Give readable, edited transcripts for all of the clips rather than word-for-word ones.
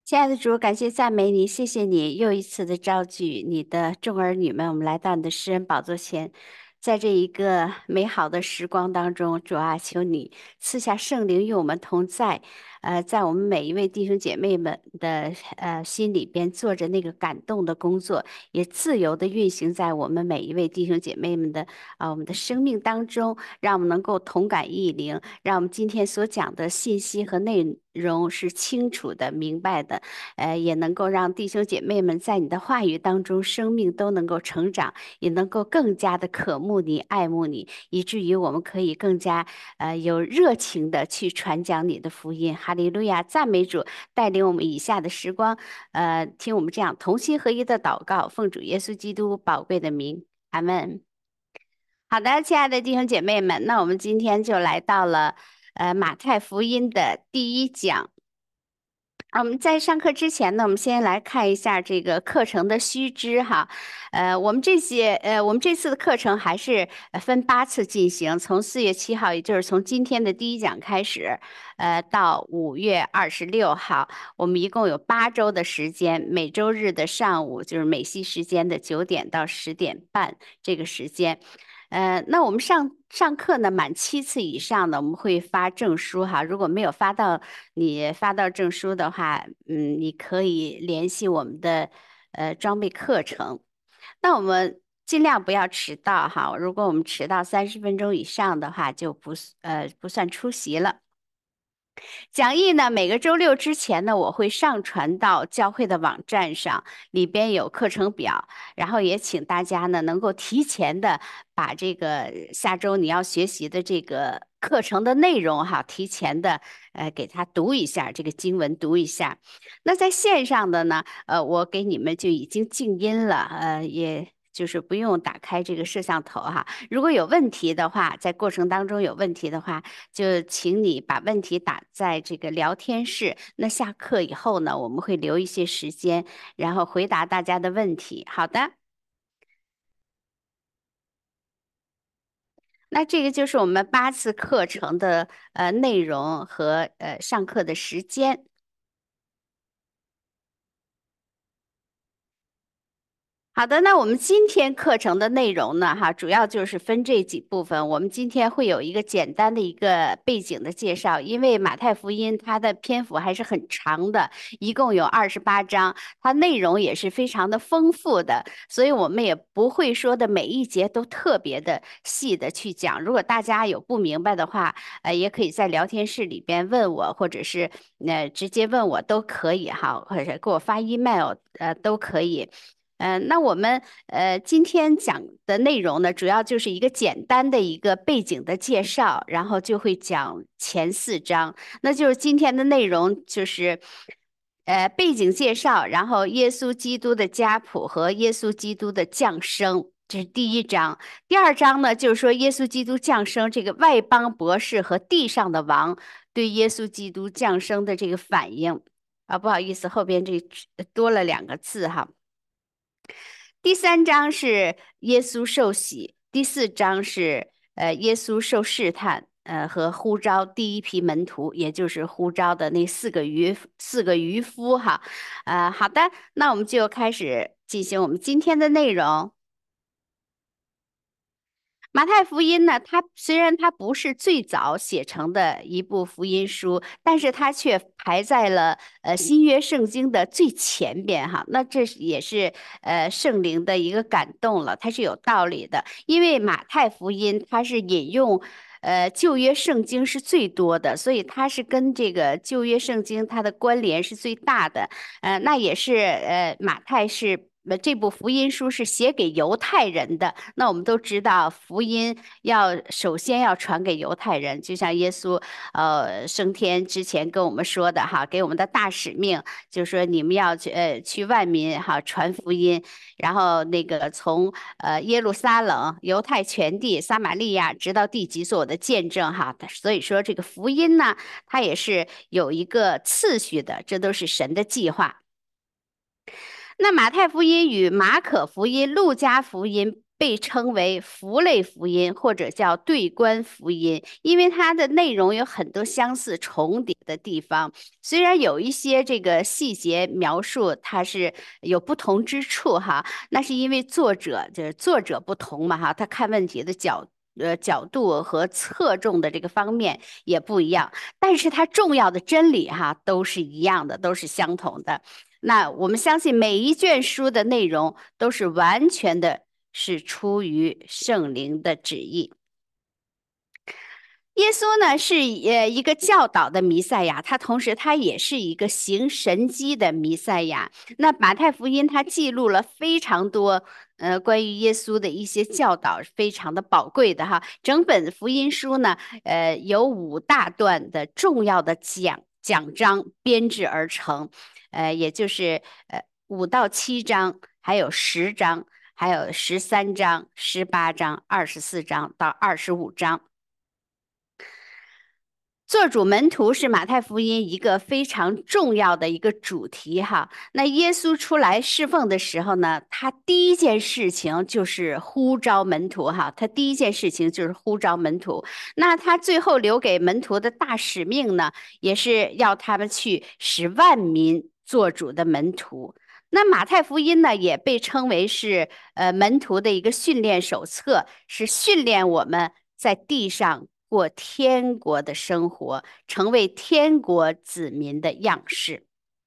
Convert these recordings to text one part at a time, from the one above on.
亲爱的主，感谢赞美你，谢谢你又一次的召集你的众儿女们，我们来到你的施恩宝座前，在这一个美好的时光当中，主啊，求你赐下圣灵与我们同在，在我们每一位弟兄姐妹们的心里边做着那个感动的工作，也自由的运行在我们每一位弟兄姐妹们的我们的生命当中，让我们能够同感异灵，让我们今天所讲的信息和内容是清楚的、明白的。也能够让弟兄姐妹们在你的话语当中，生命都能够成长，也能够更加的渴慕你、爱慕你，以至于我们可以更加有热情的去传讲你的福音。哈利路亚，赞美主，带领我们以下的时光，听我们这样同心合一的祷告，奉主耶稣基督宝贵的名，阿门。好的，亲爱的弟兄姐妹们，那我们今天就来到了马太福音的第1讲。我们在上课之前呢，我们先来看一下这个课程的须知哈。我们这次的课程还是分8次进行，从4月7号，也就是从今天的第1讲开始，到5月26号，我们一共有8周的时间，每周日的上午就是美西时间的9点到10点半这个时间。那我们上课呢，满7次以上的，我们会发证书哈。如果没有发到证书的话，你可以联系我们的装备课程。那我们尽量不要迟到哈。如果我们迟到30分钟以上的话，就不算出席了。讲义呢，每个周六之前呢，我会上传到教会的网站上，里边有课程表，然后也请大家呢能够提前的把这个下周你要学习的这个课程的内容哈，提前的给他读一下这个经文，读一下。那在线上的呢，我给你们就已经静音了，也就是不用打开这个摄像头哈。如果有问题的话，在过程当中有问题的话，就请你把问题打在这个聊天室。那下课以后呢，我们会留一些时间，然后回答大家的问题。好的，那这个就是我们8次课程的内容和上课的时间。好的，那我们今天课程的内容呢，哈，主要就是分这几部分。我们今天会有一个简单的一个背景的介绍，因为马太福音它的篇幅还是很长的，一共有28章，它内容也是非常的丰富的，所以我们也不会说的每一节都特别的细的去讲。如果大家有不明白的话，也可以在聊天室里边问我，或者是直接问我都可以哈，或者是给我发 email，都可以。那我们今天讲的内容呢，主要就是一个简单的一个背景的介绍，然后就会讲前4章，那就是今天的内容就是背景介绍，然后耶稣基督的家谱和耶稣基督的降生，这是第1章。第2章呢，就是说耶稣基督降生这个外邦博士和地上的王对耶稣基督降生的这个反应啊，不好意思，后边这多了2个字哈。第3章是耶稣受洗，第4章是耶稣受试探，和呼召第一批门徒，也就是呼召的那四个渔夫哈。好的，那我们就开始进行我们今天的内容。马太福音呢，它虽然它不是最早写成的一部福音书，但是它却排在了新约圣经的最前边哈。那也是圣灵的一个感动了，它是有道理的。因为马太福音它是引用旧约圣经是最多的，所以它是跟这个旧约圣经它的关联是最大的。那也是马太是。这部福音书是写给犹太人的。那我们都知道，福音首先要传给犹太人，就像耶稣升天之前跟我们说的哈，给我们的大使命，就是说你们要去万民哈传福音，然后那个从耶路撒冷、犹太全地、撒玛利亚直到地极做我的见证哈。所以说这个福音呢，它也是有一个次序的，这都是神的计划。那马太福音与马可福音、路加福音被称为符类福音或者叫对观福音，因为它的内容有很多相似重叠的地方。虽然有一些这个细节描述它是有不同之处哈，那是因为作者不同嘛哈，他看问题的角度和侧重的这个方面也不一样，但是它重要的真理哈都是一样的，都是相同的。那我们相信每一卷书的内容都是完全的是出于圣灵的旨意。耶稣呢是一个教导的弥赛亚，他同时也是一个行神迹的弥赛亚。那马太福音它记录了非常多关于耶稣的一些教导，非常的宝贵的哈。整本福音书呢有5大段的重要的讲章编制而成，也就是5到7章，还有10章，还有13章、18章、24章到25章。做主门徒是马太福音一个非常重要的一个主题哈。那耶稣出来侍奉的时候呢，他第一件事情就是呼召门徒哈，他第一件事情就是呼召门徒。那他最后留给门徒的大使命呢，也是要他们去使万民做主的门徒。那马太福音呢，也被称为是门徒的一个训练手册，是训练我们在地上过天国的生活，成为天国子民的样式。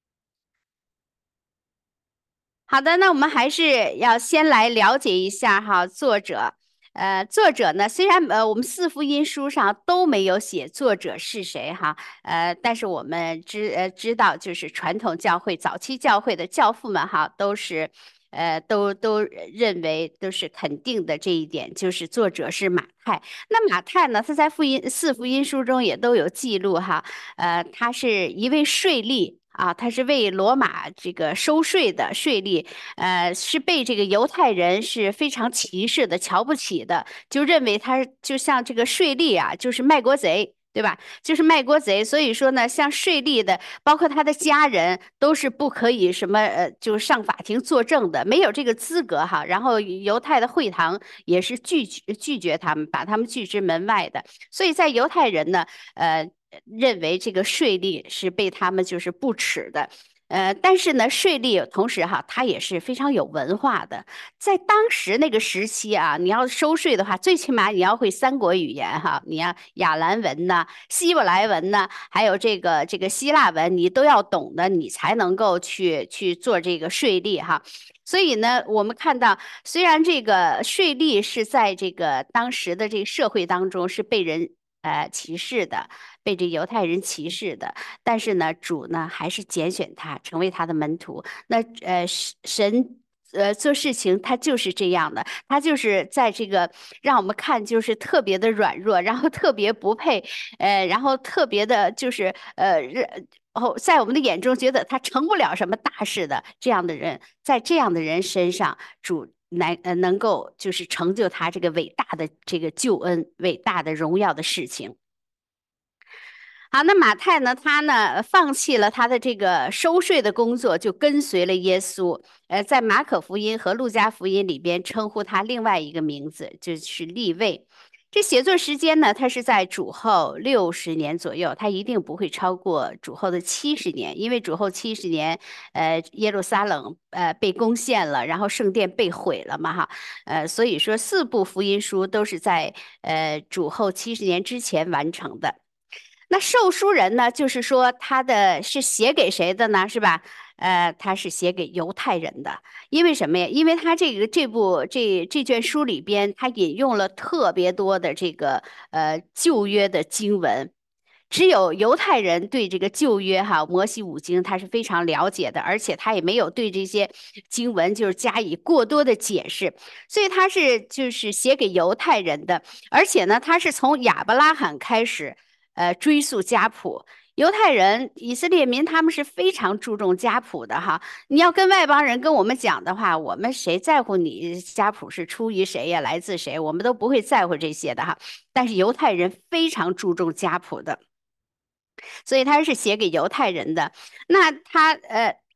好的，那我们还是要先来了解一下哈作者。作者呢，虽然我们4福音书上都没有写作者是谁哈，但是我们知道，就是传统教会早期教会的教父们哈，都是都认为都是肯定的这一点，就是作者是马太。那马太呢，他在4福音书中也都有记录哈，他是一位税吏。啊，他是为罗马这个收税的税吏，是被这个犹太人是非常歧视的、瞧不起的，就认为他就像这个税吏啊，就是卖国贼。对吧？就是卖国贼，所以说呢，像税吏的，包括他的家人，都是不可以什么就是上法庭作证的，没有这个资格哈。然后犹太的会堂也是拒绝他们，把他们拒之门外的。所以在犹太人呢，认为这个税吏是被他们就是不耻的。但是呢，税吏同时哈，他也是非常有文化的。在当时那个时期啊，你要收税的话，最起码你要会3国语言哈，你要亚兰文呐、希伯来文呐，还有这个希腊文，你都要懂的，你才能够去做这个税吏哈。所以呢，我们看到，虽然这个税吏是在这个当时的这个社会当中是被人歧视的，被这犹太人歧视的，但是呢，主呢还是拣选他成为他的门徒。那神做事情他就是这样的，他就是在这个让我们看就是特别的软弱，然后特别不配，然后特别的就是在我们的眼中觉得他成不了什么大事的这样的人，在这样的人身上，主能够就是成就他这个伟大的这个救恩、伟大的荣耀的事情。好，那马太呢？他呢放弃了他的这个收税的工作，就跟随了耶稣。在马可福音和路加福音里边称呼他另外一个名字，就是利未。这写作时间呢，他是在主后60年左右，他一定不会超过主后的70年，因为主后70年，耶路撒冷被攻陷了，然后圣殿被毁了嘛哈，所以说4部福音书都是在主后70年之前完成的。那受书人呢，就是说他的是写给谁的呢？是吧？他是写给犹太人的，因为什么呀？因为他这卷书里边，他引用了特别多的这个旧约的经文，只有犹太人对这个旧约哈摩西五经他是非常了解的，而且他也没有对这些经文就是加以过多的解释，所以他是就是写给犹太人的，而且呢，他是从亚伯拉罕开始。追溯家谱。犹太人、以色列民他们是非常注重家谱的哈。你要跟外邦人跟我们讲的话，我们谁在乎你家谱是出于谁呀，来自谁？我们都不会在乎这些的哈。但是犹太人非常注重家谱的，所以他是写给犹太人的。那他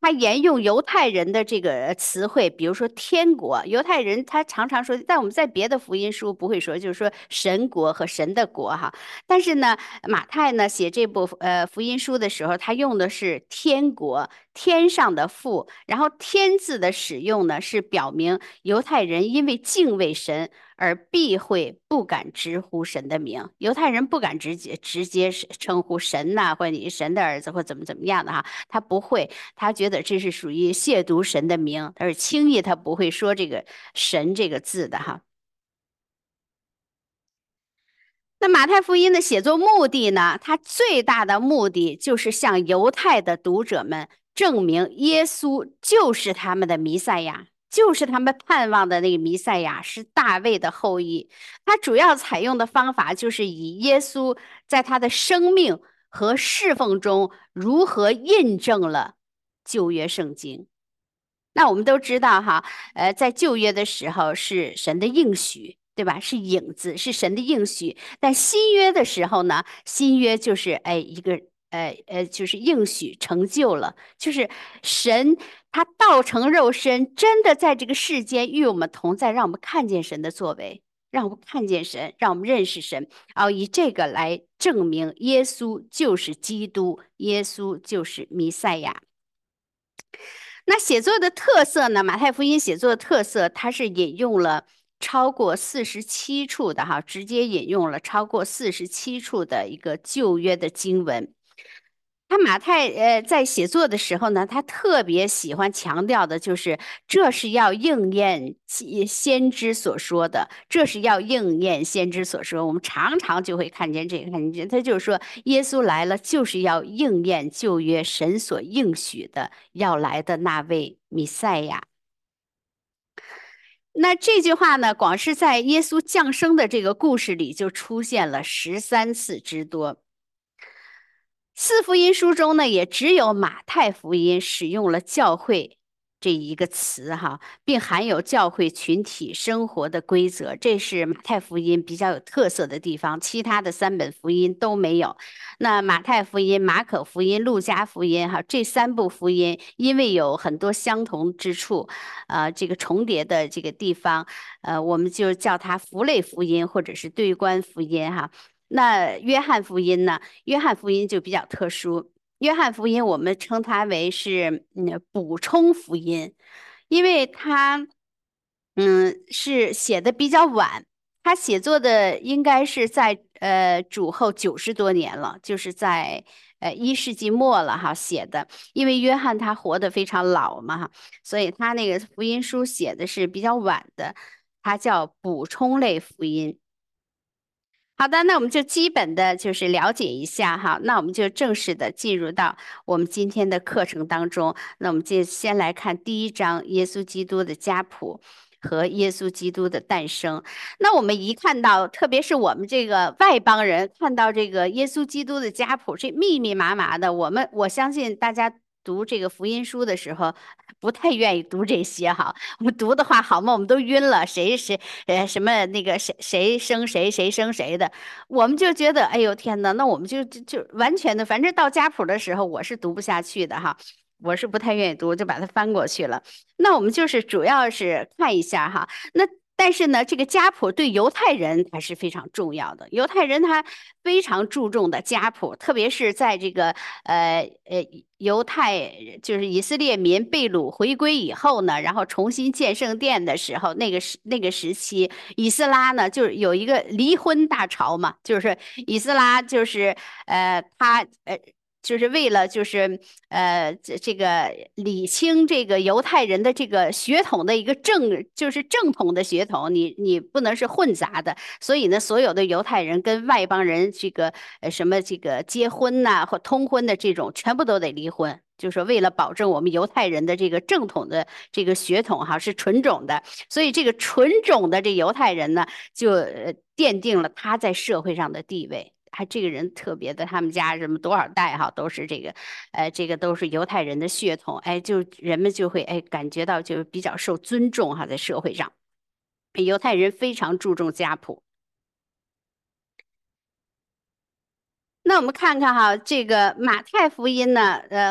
他沿用犹太人的这个词汇，比如说天国，犹太人他常常说，但我们在别的福音书不会说，就是说神国和神的国哈。但是呢，马太呢写这部福音书的时候，他用的是天国，天上的父，然后天字的使用呢是表明犹太人因为敬畏神。而避讳不敢直呼神的名，犹太人不敢直接称呼神呐、或者你神的儿子或怎么样的哈，他不会，他觉得这是属于亵渎神的名，他是轻易他不会说这个神这个字的哈。那马太福音的写作目的呢？它最大的目的就是向犹太的读者们证明耶稣就是他们的弥赛亚，就是他们盼望的那个弥赛亚，是大卫的后裔。他主要采用的方法就是以耶稣在他的生命和侍奉中如何印证了旧约圣经。那我们都知道哈，在旧约的时候是神的应许，对吧？是影子，是神的应许。但新约的时候呢，新约就是一个就是应许成就了，就是神他道成肉身，真的在这个世间与我们同在，让我们看见神的作为，让我们看见神，让我们认识神，以这个来证明耶稣就是基督，耶稣就是弥赛亚。那写作的特色呢？马太福音写作的特色，它是引用了超过47处的哈，直接引用了超过47处的一个旧约的经文。他马太在写作的时候呢，他特别喜欢强调的就是，这是要应验先知所说的，这是要应验先知所说。我们常常就会看见这个，看见他就是说，耶稣来了就是要应验旧约神所应许的要来的那位弥赛亚。那这句话呢，光是在耶稣降生的这个故事里就出现了13次之多。四福音书中呢，也只有马太福音使用了教会这一个词哈，并含有教会群体生活的规则，这是马太福音比较有特色的地方，其他的3本福音都没有。那马太福音、马可福音、路加福音哈，这3部福音因为有很多相同之处，这个重叠的这个地方，我们就叫它符类福音或者是对观福音哈。那约翰福音呢？约翰福音就比较特殊。约翰福音我们称它为是补充福音，因为它是写的比较晚，他写作的应该是在主后90多年了，就是在1世纪末了哈写的。因为约翰他活得非常老嘛哈，所以他那个福音书写的是比较晚的，它叫补充类福音。好的，那我们就基本的就是了解一下哈，那我们就正式的进入到我们今天的课程当中。那我们就先来看第1章，耶稣基督的家谱和耶稣基督的诞生。那我们一看到，特别是我们这个外邦人看到这个耶稣基督的家谱，这密密麻麻的，我相信大家读这个福音书的时候，不太愿意读这些哈。我们读的话，好嘛，我们都晕了，谁什么那个谁生谁，谁生谁的，我们就觉得，哎呦天呐，那我们就完全的，反正到家谱的时候，我是读不下去的哈，我是不太愿意读，就把它翻过去了。那我们就是主要是看一下哈，那。但是呢，这个家谱对犹太人还是非常重要的。犹太人他非常注重的家谱，特别是在这个犹太就是以色列民被掳回归以后呢，然后重新建圣殿的时候，那个时期，以斯拉呢就是有一个离婚大潮嘛，就是以斯拉就是他就是为了就是这个理清这个犹太人的这个血统的一个就是正统的血统，你不能是混杂的，所以呢，所有的犹太人跟外邦人这个什么这个结婚呐、或通婚的这种，全部都得离婚。就是为了保证我们犹太人的这个正统的这个血统哈是纯种的，所以这个纯种的这犹太人呢，就奠定了他在社会上的地位。还这个人特别的，他们家什么多少代哈，都是这个，这个都是犹太人的血统，哎，就人们就会感觉到就比较受尊重哈，在社会上，犹太人非常注重家谱。那我们看看哈，这个马太福音呢，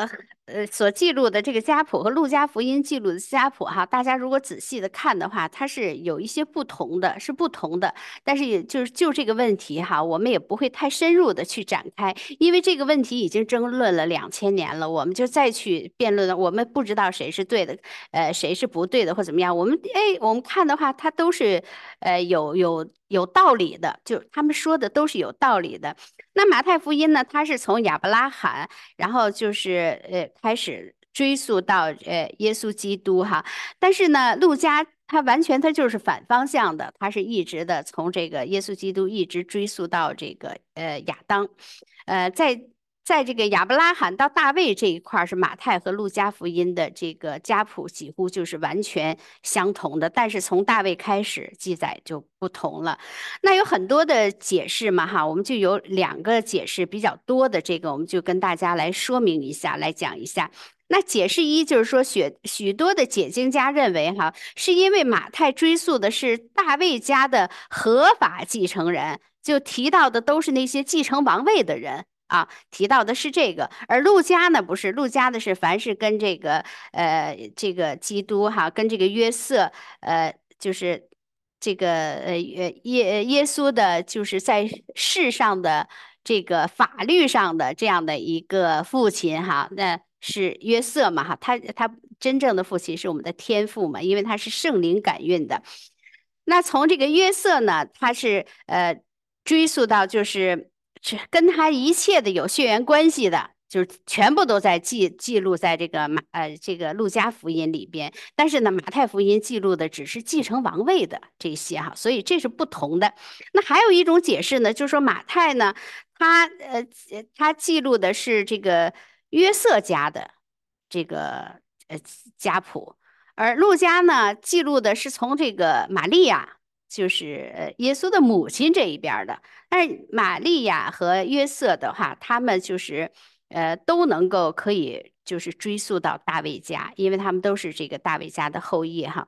所记录的这个家谱和路加福音记录的家谱哈，大家如果仔细的看的话，它是有一些不同的，是不同的。但是也就是就这个问题哈，我们也不会太深入的去展开，因为这个问题已经争论了2000年了，我们就再去辩论了，我们不知道谁是对的，谁是不对的或怎么样。我们看的话，它都是有道理的，就他们说的都是有道理的。那马太福音呢，它是从亚伯拉罕。然后就是开始追溯到耶稣基督哈，但是呢，路加他完全就是反方向的，他是一直的从这个耶稣基督一直追溯到这个亚当，在这个亚伯拉罕到大卫这一块儿，是马太和路加福音的这个家谱几乎就是完全相同的，但是从大卫开始记载就不同了。那有很多的解释嘛，哈，我们就有2个解释比较多的，这个我们就跟大家来说明一下，来讲一下。那解释一就是说，许多的解经家认为，哈，是因为马太追溯的是大卫家的合法继承人，就提到的都是那些继承王位的人。啊，提到的是这个，而路加呢不是，路加的是凡是跟这个基督哈，跟这个约瑟就是这个耶稣的，就是在世上的这个法律上的这样的一个父亲哈，那是约瑟嘛哈，他真正的父亲是我们的天父嘛，因为他是圣灵感孕的。那从这个约瑟呢，他是追溯到是跟他一切的有血缘关系的，就是全部都在记录在这个路加福音里边。但是呢，马太福音记录的只是继承王位的这些哈，所以这是不同的。那还有一种解释呢，就是说马太呢，他记录的是这个约瑟家的这个呃家谱，而路加呢记录的是从这个玛利亚，就是耶稣的母亲这一边的。但是玛利亚和约瑟的话，他们就是都能够可以就是追溯到大卫家，因为他们都是这个大卫家的后裔哈。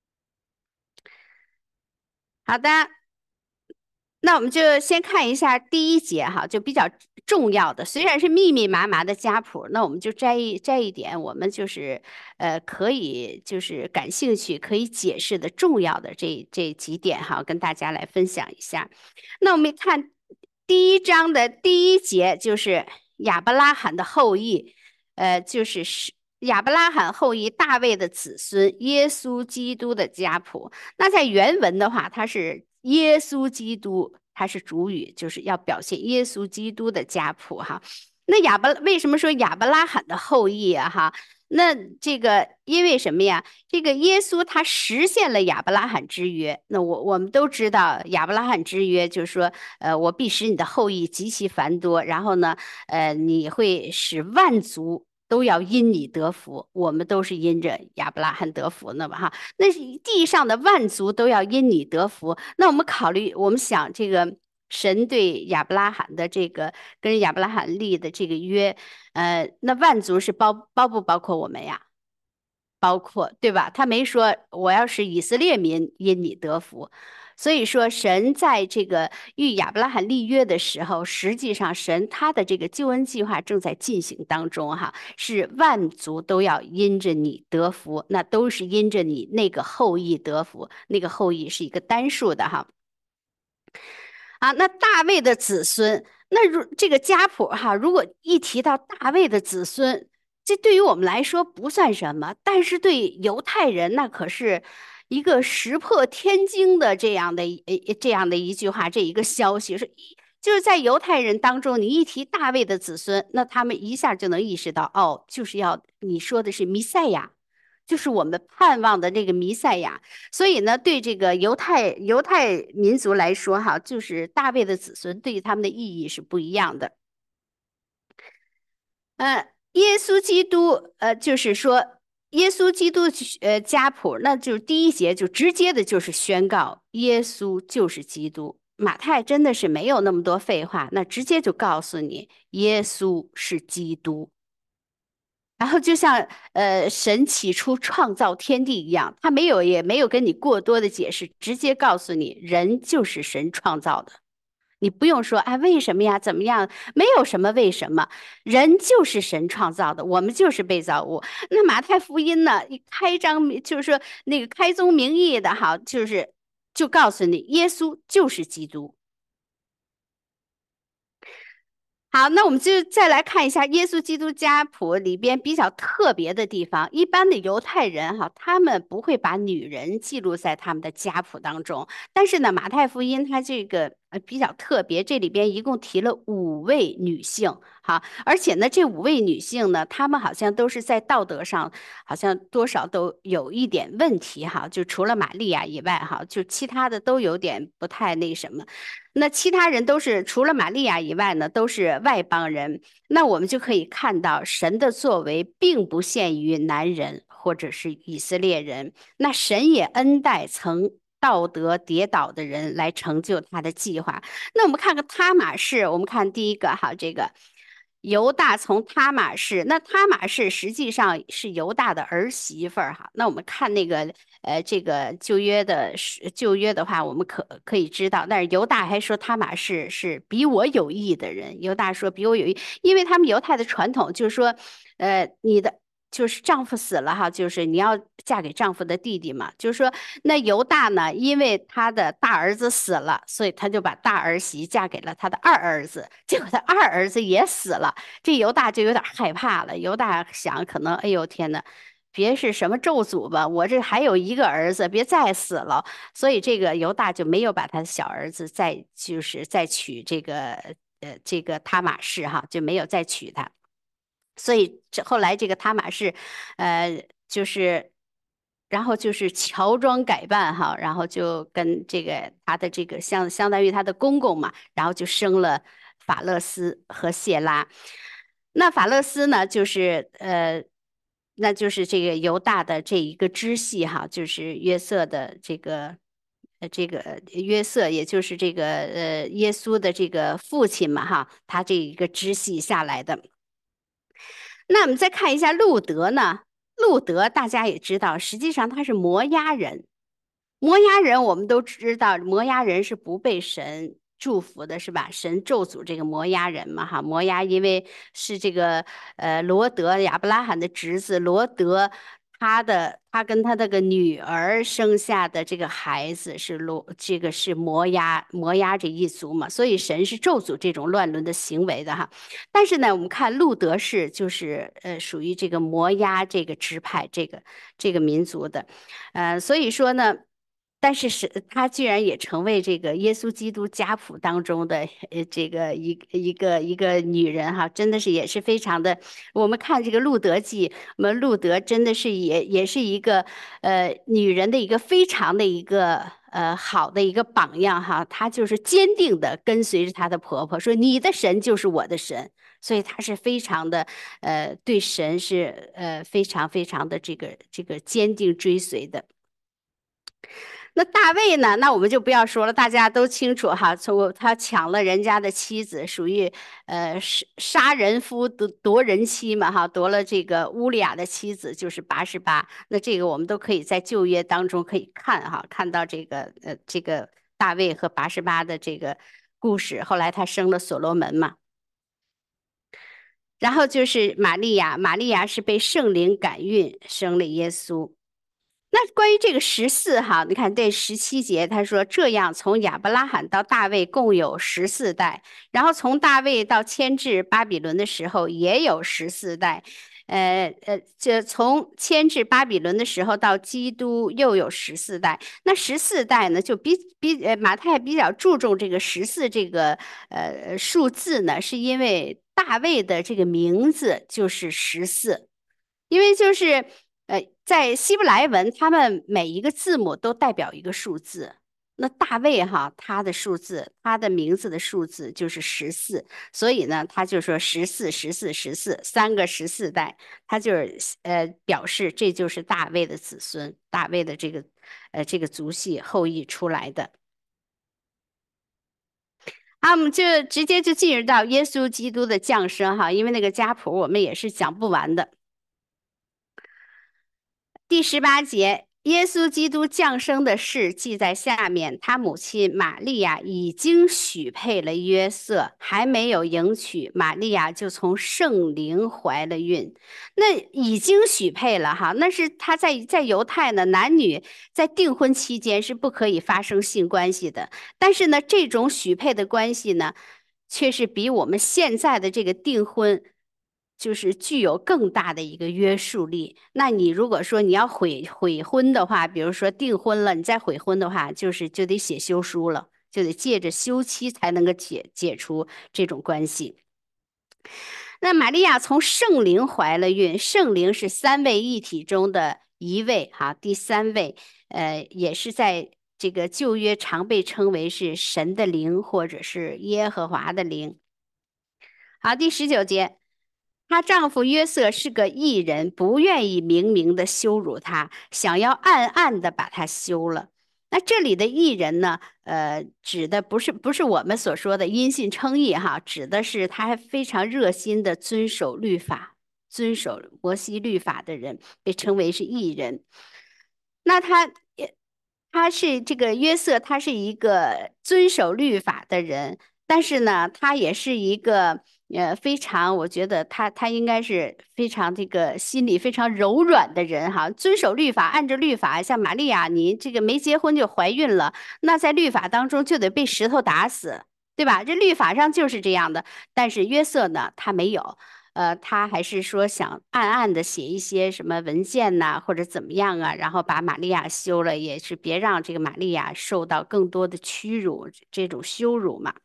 好的，那我们就先看一下第一节哈，就比较重要的，虽然是密密麻麻的家谱，那我们就摘一点，我们就是可以就是感兴趣可以解释的重要的这几点哈，跟大家来分享一下。那我们看第1章的第1节，就是亚伯拉罕的后裔，就是亚伯拉罕后裔大卫的子孙，耶稣基督的家谱。那在原文的话，它是耶稣基督，它是主语，就是要表现耶稣基督的家谱哈。那为什么说亚伯拉罕的后裔啊？哈，那这个因为什么呀？这个耶稣他实现了亚伯拉罕之约。那我们都知道亚伯拉罕之约，就是说，我必使你的后裔极其繁多，然后呢，你会使万族都要因你得福。我们都是因着亚伯拉罕得福呢嘛哈。那地上的万族都要因你得福。那我们考虑，我们想这个神对亚伯拉罕的这个跟亚伯拉罕立的这个约，那万族是包不包括我们呀？包括，对吧？他没说我要是以色列民因你得福，所以说神在这个与亚伯拉罕立约的时候，实际上神他的这个救恩计划正在进行当中哈，是万族都要因着你得福，那都是因着你那个后裔得福，那个后裔是一个单数的哈。啊，那大卫的子孙，那这个家谱哈，如果一提到大卫的子孙，这对于我们来说不算什么，但是对犹太人那可是一个石破天惊的这样的一句话，这一个消息是。就是在犹太人当中，你一提大卫的子孙，那他们一下就能意识到，哦，就是要你说的是弥赛亚，就是我们盼望的那个弥赛亚。所以呢，对这个犹太民族来说，哈，就是大卫的子孙对于他们的意义是不一样的。耶稣基督，就是说耶稣基督，家谱，那就是第1节就直接的就是宣告耶稣就是基督。马太真的是没有那么多废话，那直接就告诉你耶稣是基督。然后就像神起初创造天地一样，他也没有跟你过多的解释，直接告诉你人就是神创造的。 你不用说，哎，为什么呀？怎么样？没有什么为什么，人就是神创造的，我们就是被造物。那马太福音呢？一开张就是说那个开宗明义的哈，就告诉你，耶稣就是基督。好，那我们就再来看一下耶稣基督家谱里边比较特别的地方。一般的犹太人哈，他们不会把女人记录在他们的家谱当中，但是呢，马太福音它这个比较特别，这里边一共提了5位女性，哈，而且呢，这5位女性呢，她们好像都是在道德上好像多少都有一点问题哈，就除了玛利亚以外哈，就其他的都有点不太那什么。那其他人都是除了玛利亚以外呢，都是外邦人。那我们就可以看到神的作为并不限于男人或者是以色列人，那神也恩待曾道德跌倒的人来成就他的计划。那我们看看他玛氏，我们看第一个哈，这个犹大从他玛氏，那他玛氏实际上是犹大的儿媳妇儿哈。那我们看那个这个旧约的话，我们可以知道，但是犹大还说他玛是比我有义的人。犹大说比我有义，因为他们犹太的传统就是说，你的。就是丈夫死了哈，就是你要嫁给丈夫的弟弟嘛。就是说，那犹大呢，因为他的大儿子死了，所以他就把大儿媳嫁给了他的二儿子。结果他二儿子也死了，这犹大就有点害怕了。犹大想，可能哎呦天呐，别是什么咒诅吧？我这还有一个儿子，别再死了。所以这个犹大就没有把他的小儿子再娶这个他玛氏哈，就没有再娶他。所以这后来这个他玛氏，就是，然后就是乔装改扮哈，然后就跟这个他的这个相当于他的公公嘛，然后就生了法勒斯和谢拉。那法勒斯呢，那就是这个犹大的这一个支系哈，就是约瑟的这个约瑟，也就是这个耶稣的这个父亲嘛哈，他这一个支系下来的。那我们再看一下路德呢？路德大家也知道，实际上他是摩押人。摩押人我们都知道，摩押人是不被神祝福的，是吧？神咒诅这个摩押人嘛，哈。摩押因为是这个罗德亚伯拉罕的侄子罗德，他跟他那个女儿生下的这个孩子这个是摩押这一族嘛，所以神是咒诅这种乱伦的行为的哈。但是呢，我们看路德氏就是属于这个摩押这个支派这个民族的，所以说呢。但是他居然也成为这个耶稣基督家谱当中的这个一个女人哈，真的是也是非常的。我们看这个路德记，我们路德真的是也是一个女人的一个非常的一个好的一个榜样哈，她就是坚定的跟随着她的婆婆说你的神就是我的神，所以她是非常的对神是非常非常的这个坚定追随的。那大卫呢？那我们就不要说了，大家都清楚哈。他抢了人家的妻子，属于杀人夫夺人妻嘛哈，夺了这个乌利亚的妻子就是88。那这个我们都可以在旧约当中可以看哈，看到这个大卫和88的这个故事。后来他生了所罗门嘛，然后就是玛利亚，玛利亚是被圣灵感孕生了耶稣。那关于这个14哈，你看这17节，他说这样从亚伯拉罕到大卫共有14代，然后从大卫到迁至巴比伦的时候也有14代，这从迁至巴比伦的时候到基督又有14代。那14代呢，就马太比较注重这个14这个数字呢，是因为大卫的这个名字就是14。因为就是在希伯来文，他们每一个字母都代表一个数字。那大卫哈，他的数字，他的名字的数字就是14，所以呢，他就说14、14、14，3个14代，他就是表示这就是大卫的子孙，大卫的这个族系后裔出来的。好，我们就直接就进入到耶稣基督的降生哈，因为那个家谱我们也是讲不完的。第18节， 耶稣基督降生的事记在下面，他母亲玛利亚已经许配了约瑟，还没有迎娶，玛利亚就从圣灵怀了孕。那已经许配了哈，那是他在犹太呢，男女在订婚期间是不可以发生性关系的。但是呢，这种许配的关系呢，却是比我们现在的这个订婚。就是具有更大的一个约束力。那你如果说你要悔婚的话，比如说订婚了，你再悔婚的话，就得写休书了，就得借着休妻才能够解除这种关系。那玛利亚从圣灵怀了孕，圣灵是三位一体中的一位，哈，第三位，也是在这个旧约常被称为是神的灵，或者是耶和华的灵。好，第19节。她丈夫约瑟是个义人，不愿意明明的羞辱她，想要暗暗的把她休了。那这里的义人呢？指的不是我们所说的因信称义哈，指的是他还非常热心的遵守律法、遵守摩西律法的人，被称为是义人。那他是这个约瑟，他是一个遵守律法的人，但是呢，他也是一个非常，我觉得他应该是非常这个心里非常柔软的人哈，遵守律法，按照律法，像玛利亚，你这个没结婚就怀孕了，那在律法当中就得被石头打死，对吧？这律法上就是这样的，但是约瑟呢，他没有。他还是说想暗暗的写一些什么文件呐、或者怎么样啊，然后把玛利亚休了，也是别让这个玛利亚受到更多的屈辱，这种羞辱嘛。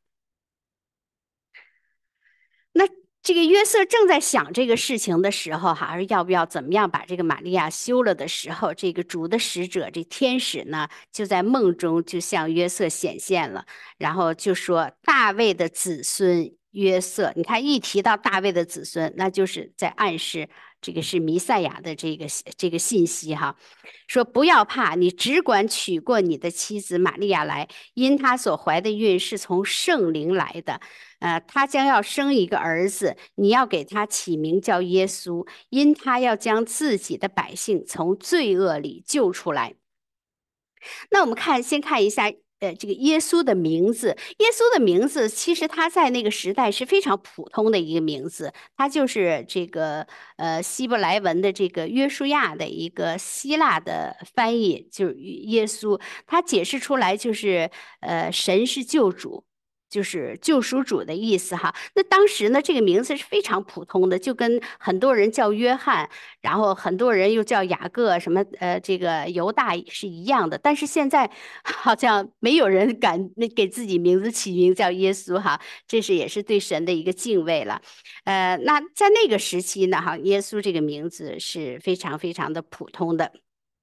那这个约瑟正在想这个事情的时候，还是要不要怎么样把这个玛利亚休了的时候，这个主的使者，这天使呢，就在梦中就向约瑟显现了，然后就说大卫的子孙约瑟，你看一提到大卫的子孙，那就是在暗示这个是弥赛亚的这个信息哈。说不要怕，你只管娶过你的妻子玛利亚来，因她所怀的孕是从圣灵来的。他将要生一个儿子，你要给他起名叫耶稣，因他要将自己的百姓从罪恶里救出来。那我们先看一下，这个耶稣的名字。耶稣的名字其实他在那个时代是非常普通的一个名字，他就是这个希伯来文的这个约书亚的一个希腊的翻译，就是耶稣。他解释出来就是神是救主。就是救赎主的意思哈。那当时呢，这个名字是非常普通的，就跟很多人叫约翰，然后很多人又叫雅各，什么这个犹大是一样的，但是现在好像没有人敢给自己名字起名叫耶稣哈，这是也是对神的一个敬畏了。那在那个时期呢，哈，耶稣这个名字是非常非常的普通的。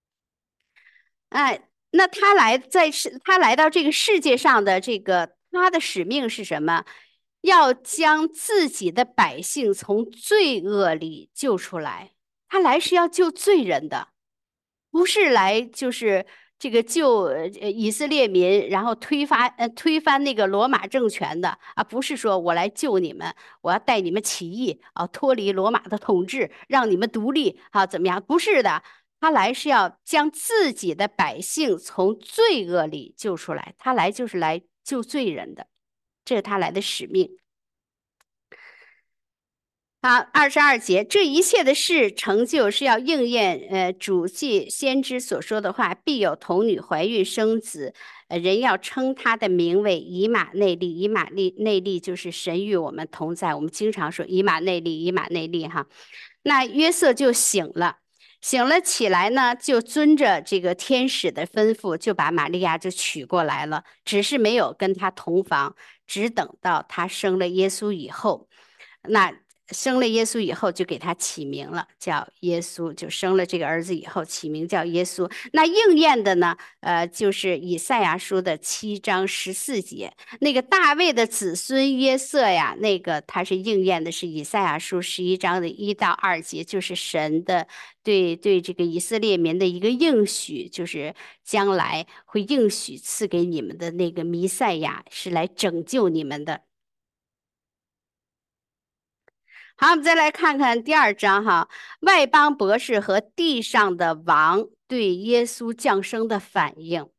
哎，那他来到这个世界上的他的使命是什么？要将自己的百姓从罪恶里救出来。他来是要救罪人的，不是来就是这个救以色列民，然后推翻那个罗马政权的啊，不是说我来救你们，我要带你们起义啊，脱离罗马的统治，让你们独立啊，怎么样？不是的，他来是要将自己的百姓从罪恶里救出来，他来就是来救罪人的，这是他来的使命。好，22节，这一切的事成就是要应验，主祭先知所说的话，必有童女怀孕生子，人要称他的名为以马内利。以马内利就是神与我们同在，我们经常说以马内利，以马内利哈。那约瑟就醒了，醒了起来呢，就遵着这个天使的吩咐，就把玛利亚就娶过来了，只是没有跟他同房，只等到他生了耶稣以后。那生了耶稣以后，就给他起名了，叫耶稣。就生了这个儿子以后，起名叫耶稣。那应验的呢，就是以赛亚书的7章14节，那个大卫的子孙约瑟呀，那个他是应验的是以赛亚书11章的1到2节，就是神的对这个以色列民的一个应许，就是将来会应许赐给你们的那个弥赛亚，是来拯救你们的。好，我们再来看看第2章哈，外邦博士和地上的王对耶稣降生的反应。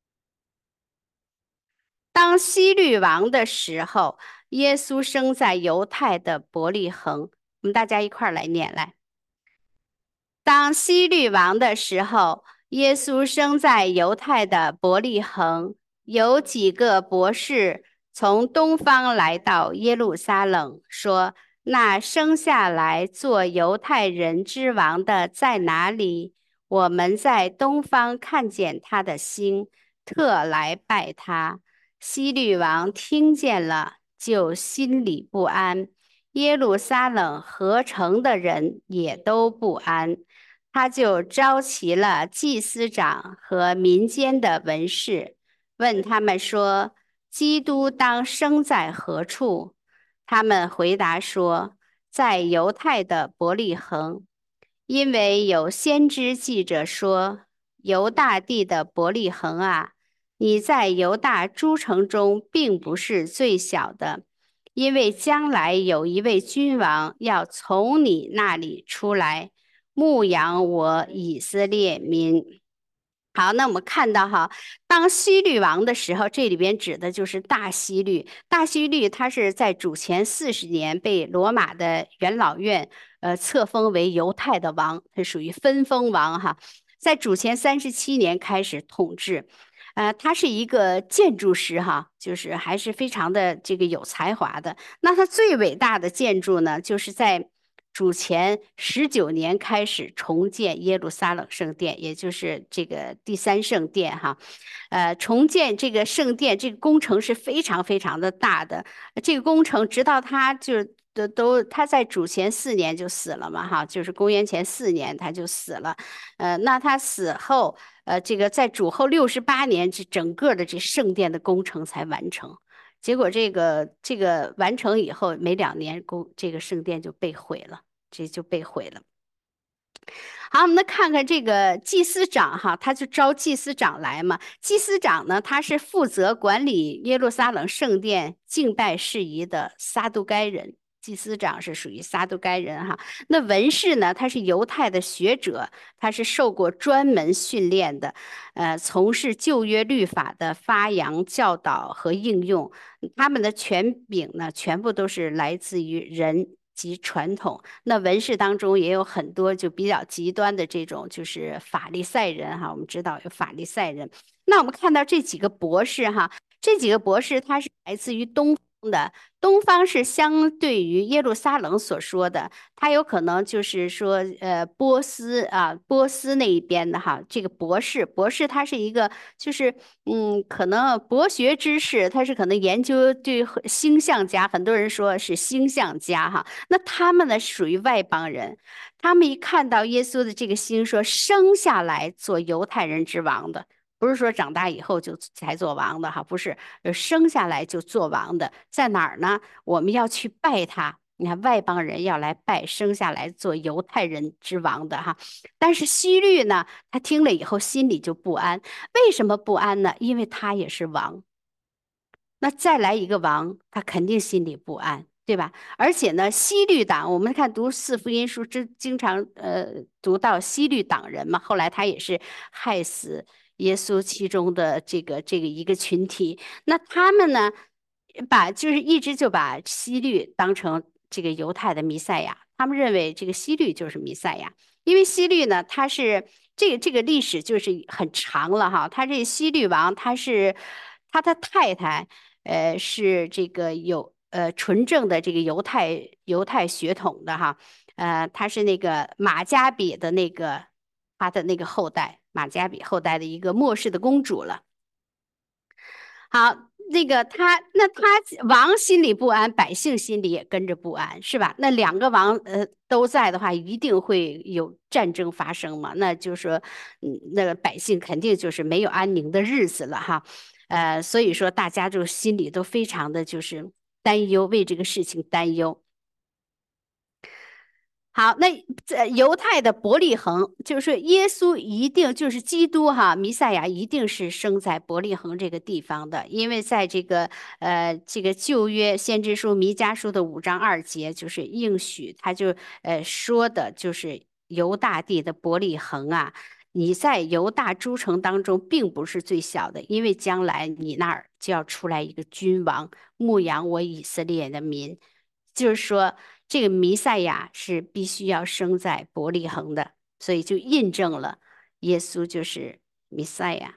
当希律王的时候，耶稣生在犹太的伯利恒。我们大家一块儿来念来。当希律王的时候，耶稣生在犹太的伯利恒。有几个博士从东方来到耶路撒冷，说：“那生下来做犹太人之王的在哪里？我们在东方看见他的星，特来拜他。”希律王听见了，就心里不安。耶路撒冷合城的人也都不安。他就召集了祭司长和民间的文士，问他们说：“基督当生在何处？”他们回答说：“在犹太的伯利恒，因为有先知记着说：犹大地的伯利恒啊，你在犹大诸城中并不是最小的，因为将来有一位君王要从你那里出来。”牧养我以色列民。好，那我们看到哈，当希律王的时候，这里边指的就是大希律。大希律他是在主前40年被罗马的元老院册封为犹太的王，他属于分封王哈。在主前37年开始统治，他是一个建筑师哈，就是还是非常的这个有才华的。那他最伟大的建筑呢，就是在主前19年开始重建耶路撒冷圣殿，也就是这个第三圣殿哈。重建这个圣殿，这个工程是非常非常的大的。这个工程直到他就是他在主前4年就死了嘛哈，就是公元前4年他就死了。那他死后，这个在主后68年，这整个的这圣殿的工程才完成。结果这个完成以后，没2年，这个圣殿就被毁了，这就被毁了。好，我们来看看这个祭司长哈，他就招祭司长来嘛。祭司长呢，他是负责管理耶路撒冷圣殿敬拜事宜的撒都该人。祭司长是属于撒都该人哈。那文士呢，他是犹太的学者，他是受过专门训练的，从事旧约律法的发扬、教导和应用。他们的权柄呢，全部都是来自于人及传统。那文士当中也有很多就比较极端的这种，就是法利赛人哈。我们知道有法利赛人。那我们看到这几个博士哈，这几个博士他是来自于东方的。东方是相对于耶路撒冷所说的，他有可能就是说，波斯啊，波斯那一边的哈。这个博士他是一个，就是可能博学之士，他是可能研究对星象家，很多人说是星象家哈。那他们呢属于外邦人，他们一看到耶稣的这个星，说生下来做犹太人之王的。不是说长大以后就才做王的哈，不是，生下来就做王的，在哪儿呢？我们要去拜他。你看外邦人要来拜生下来做犹太人之王的哈，但是希律呢，他听了以后心里就不安。为什么不安呢？因为他也是王，那再来一个王，他肯定心里不安，对吧？而且呢，西律党，我们看读四福音书，经常读到西律党人嘛，后来他也是害死耶稣其中的这个一个群体。那他们呢，就是一直就把西律当成这个犹太的弥赛亚，他们认为这个西律就是弥赛亚。因为西律呢，他是这个历史就是很长了哈。他这西律王，他是他的太太，是这个有纯正的这个犹太血统的哈。他是那个马加比的他的那个后代，马加比后代的一个末世的公主了。好，那他王心里不安，百姓心里也跟着不安，是吧？那两个王都在的话，一定会有战争发生嘛。那就是说，那个百姓肯定就是没有安宁的日子了哈。所以说大家就心里都非常的就是担忧，为这个事情担忧。好，那犹太的伯利恒，就是说耶稣一定就是基督哈，弥赛亚一定是生在伯利恒这个地方的，因为在这个旧约先知书弥迦书的5章2节就是应许，他就说的就是犹大地的伯利恒啊。 你在犹大诸城当中并不是最小的，因为将来你那儿就要出来一个君王，牧养我以色列的民。就是说，这个弥赛亚是必须要生在伯利恒的，所以就印证了耶稣就是弥赛亚。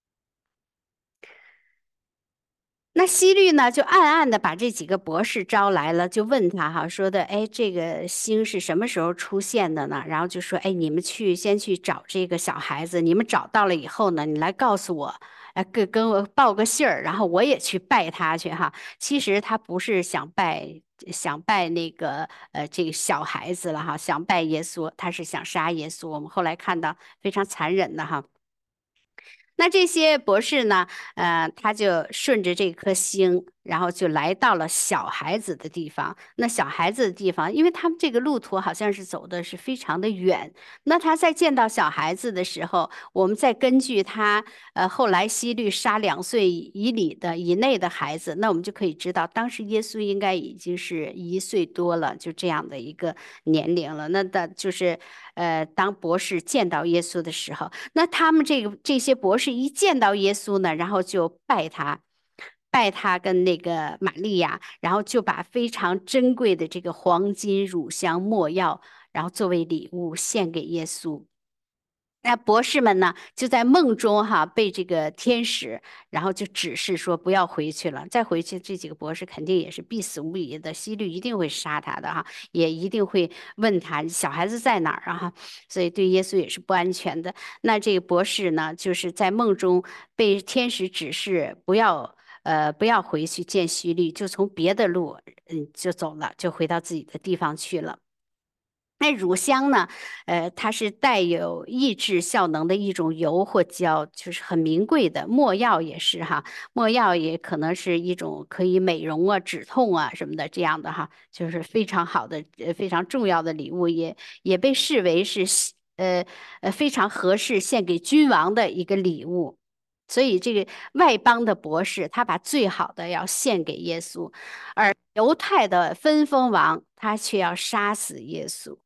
那希律呢，就暗暗的把这几个博士招来了，就问他哈，说的，哎，这个星是什么时候出现的呢？然后就说，哎，你们先去找这个小孩子，你们找到了以后呢，你来告诉我，跟我报个信儿，然后我也去拜他去哈。其实他不是想拜那个这个小孩子了哈，想拜耶稣，他是想杀耶稣。我们后来看到非常残忍的哈。那这些博士呢，他就顺着这颗星，然后就来到了小孩子的地方。那小孩子的地方，因为他们这个路途好像是走的是非常的远。那他在见到小孩子的时候，我们再根据他，后来希律杀2岁以内的孩子，那我们就可以知道，当时耶稣应该已经是1岁多了，就这样的一个年龄了。那的就是，当博士见到耶稣的时候。那他们这些博士一见到耶稣呢，然后就拜他，拜他跟那个玛利亚，然后就把非常珍贵的这个黄金、乳香、没药，然后作为礼物献给耶稣。那博士们呢，就在梦中哈被这个天使，然后就指示说不要回去了。再回去，这几个博士肯定也是必死无疑的，希律一定会杀他的哈，也一定会问他小孩子在哪儿啊哈。所以对耶稣也是不安全的。那这个博士呢，就是在梦中被天使指示不要回去见希律，就从别的路就走了，就回到自己的地方去了。那乳香呢？它是带有抑制效能的一种油或胶，就是很名贵的。没药也是哈，没药也可能是一种可以美容啊、止痛啊什么的这样的哈，就是非常好的、非常重要的礼物，也被视为是非常合适献给君王的一个礼物。所以这个外邦的博士，他把最好的要献给耶稣，而犹太的分封王，他却要杀死耶稣。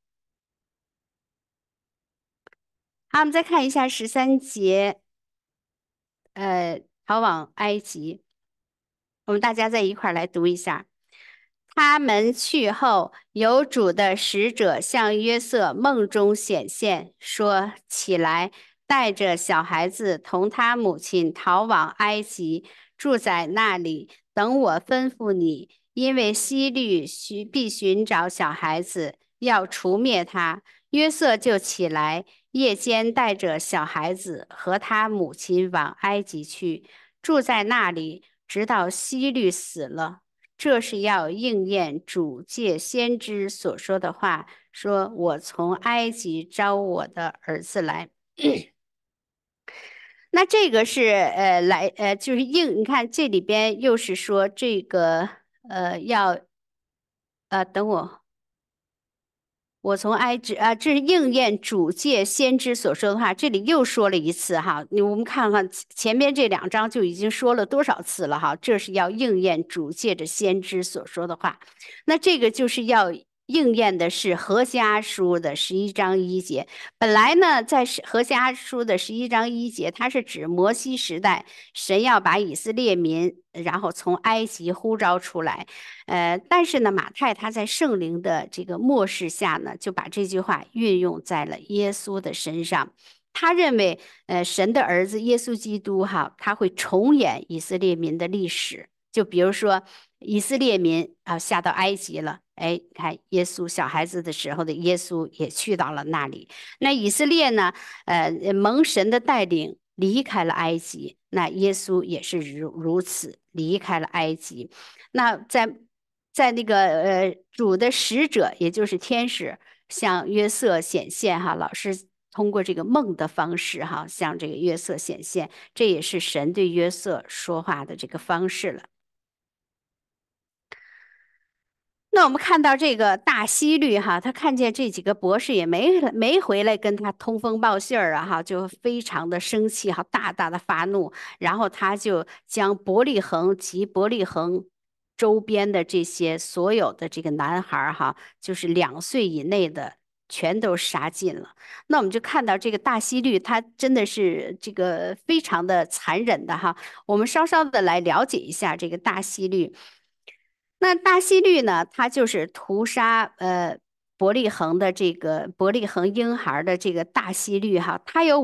好，我们再看一下13节，逃往埃及，我们大家再一块儿来读一下。他们去后，有主的使者向约瑟梦中显现，说：“起来，带着小孩子同他母亲逃往埃及，住在那里，等我吩咐你。因为希律必寻找小孩子，要除灭他。”约瑟就起来，夜间带着小孩子和他母亲往埃及去，住在那里，直到希律死了。这是要应验主借先知所说的话，说我从埃及招我的儿子来。那这个是就是你看这里边又是说这个要等我从埃及啊，这是应验主借先知所说的话，这里又说了一次哈。我们看看前边这2章就已经说了多少次了哈。这是要应验主借着先知所说的话，那这个就是要应验的是何西阿书的11章1节。本来呢，在何西阿书的11章1节，它是指摩西时代，神要把以色列民然后从埃及呼召出来。但是呢，马太他在圣灵的这个漠视下呢，就把这句话运用在了耶稣的身上。他认为，神的儿子耶稣基督哈，他会重演以色列民的历史。就比如说，以色列民啊下到埃及了，哎，看耶稣小孩子的时候的耶稣也去到了那里。那以色列呢，蒙神的带领离开了埃及，那耶稣也是如此离开了埃及。那在那个主的使者，也就是天使，向约瑟显现哈，老是通过这个梦的方式哈，向这个约瑟显现，这也是神对约瑟说话的这个方式了。那我们看到这个大希律哈，他看见这几个博士也没回来跟他通风报信儿啊哈，就非常的生气哈，大大的发怒，然后他就将伯利恒及伯利恒周边的这些所有的这个男孩儿哈，就是2岁以内的全都杀尽了。那我们就看到这个大希律，它真的是这个非常的残忍的哈。我们稍稍的来了解一下这个大希律。那大希律呢，它就是屠杀伯利恒的这个伯利恒婴孩的这个大希律哈，他有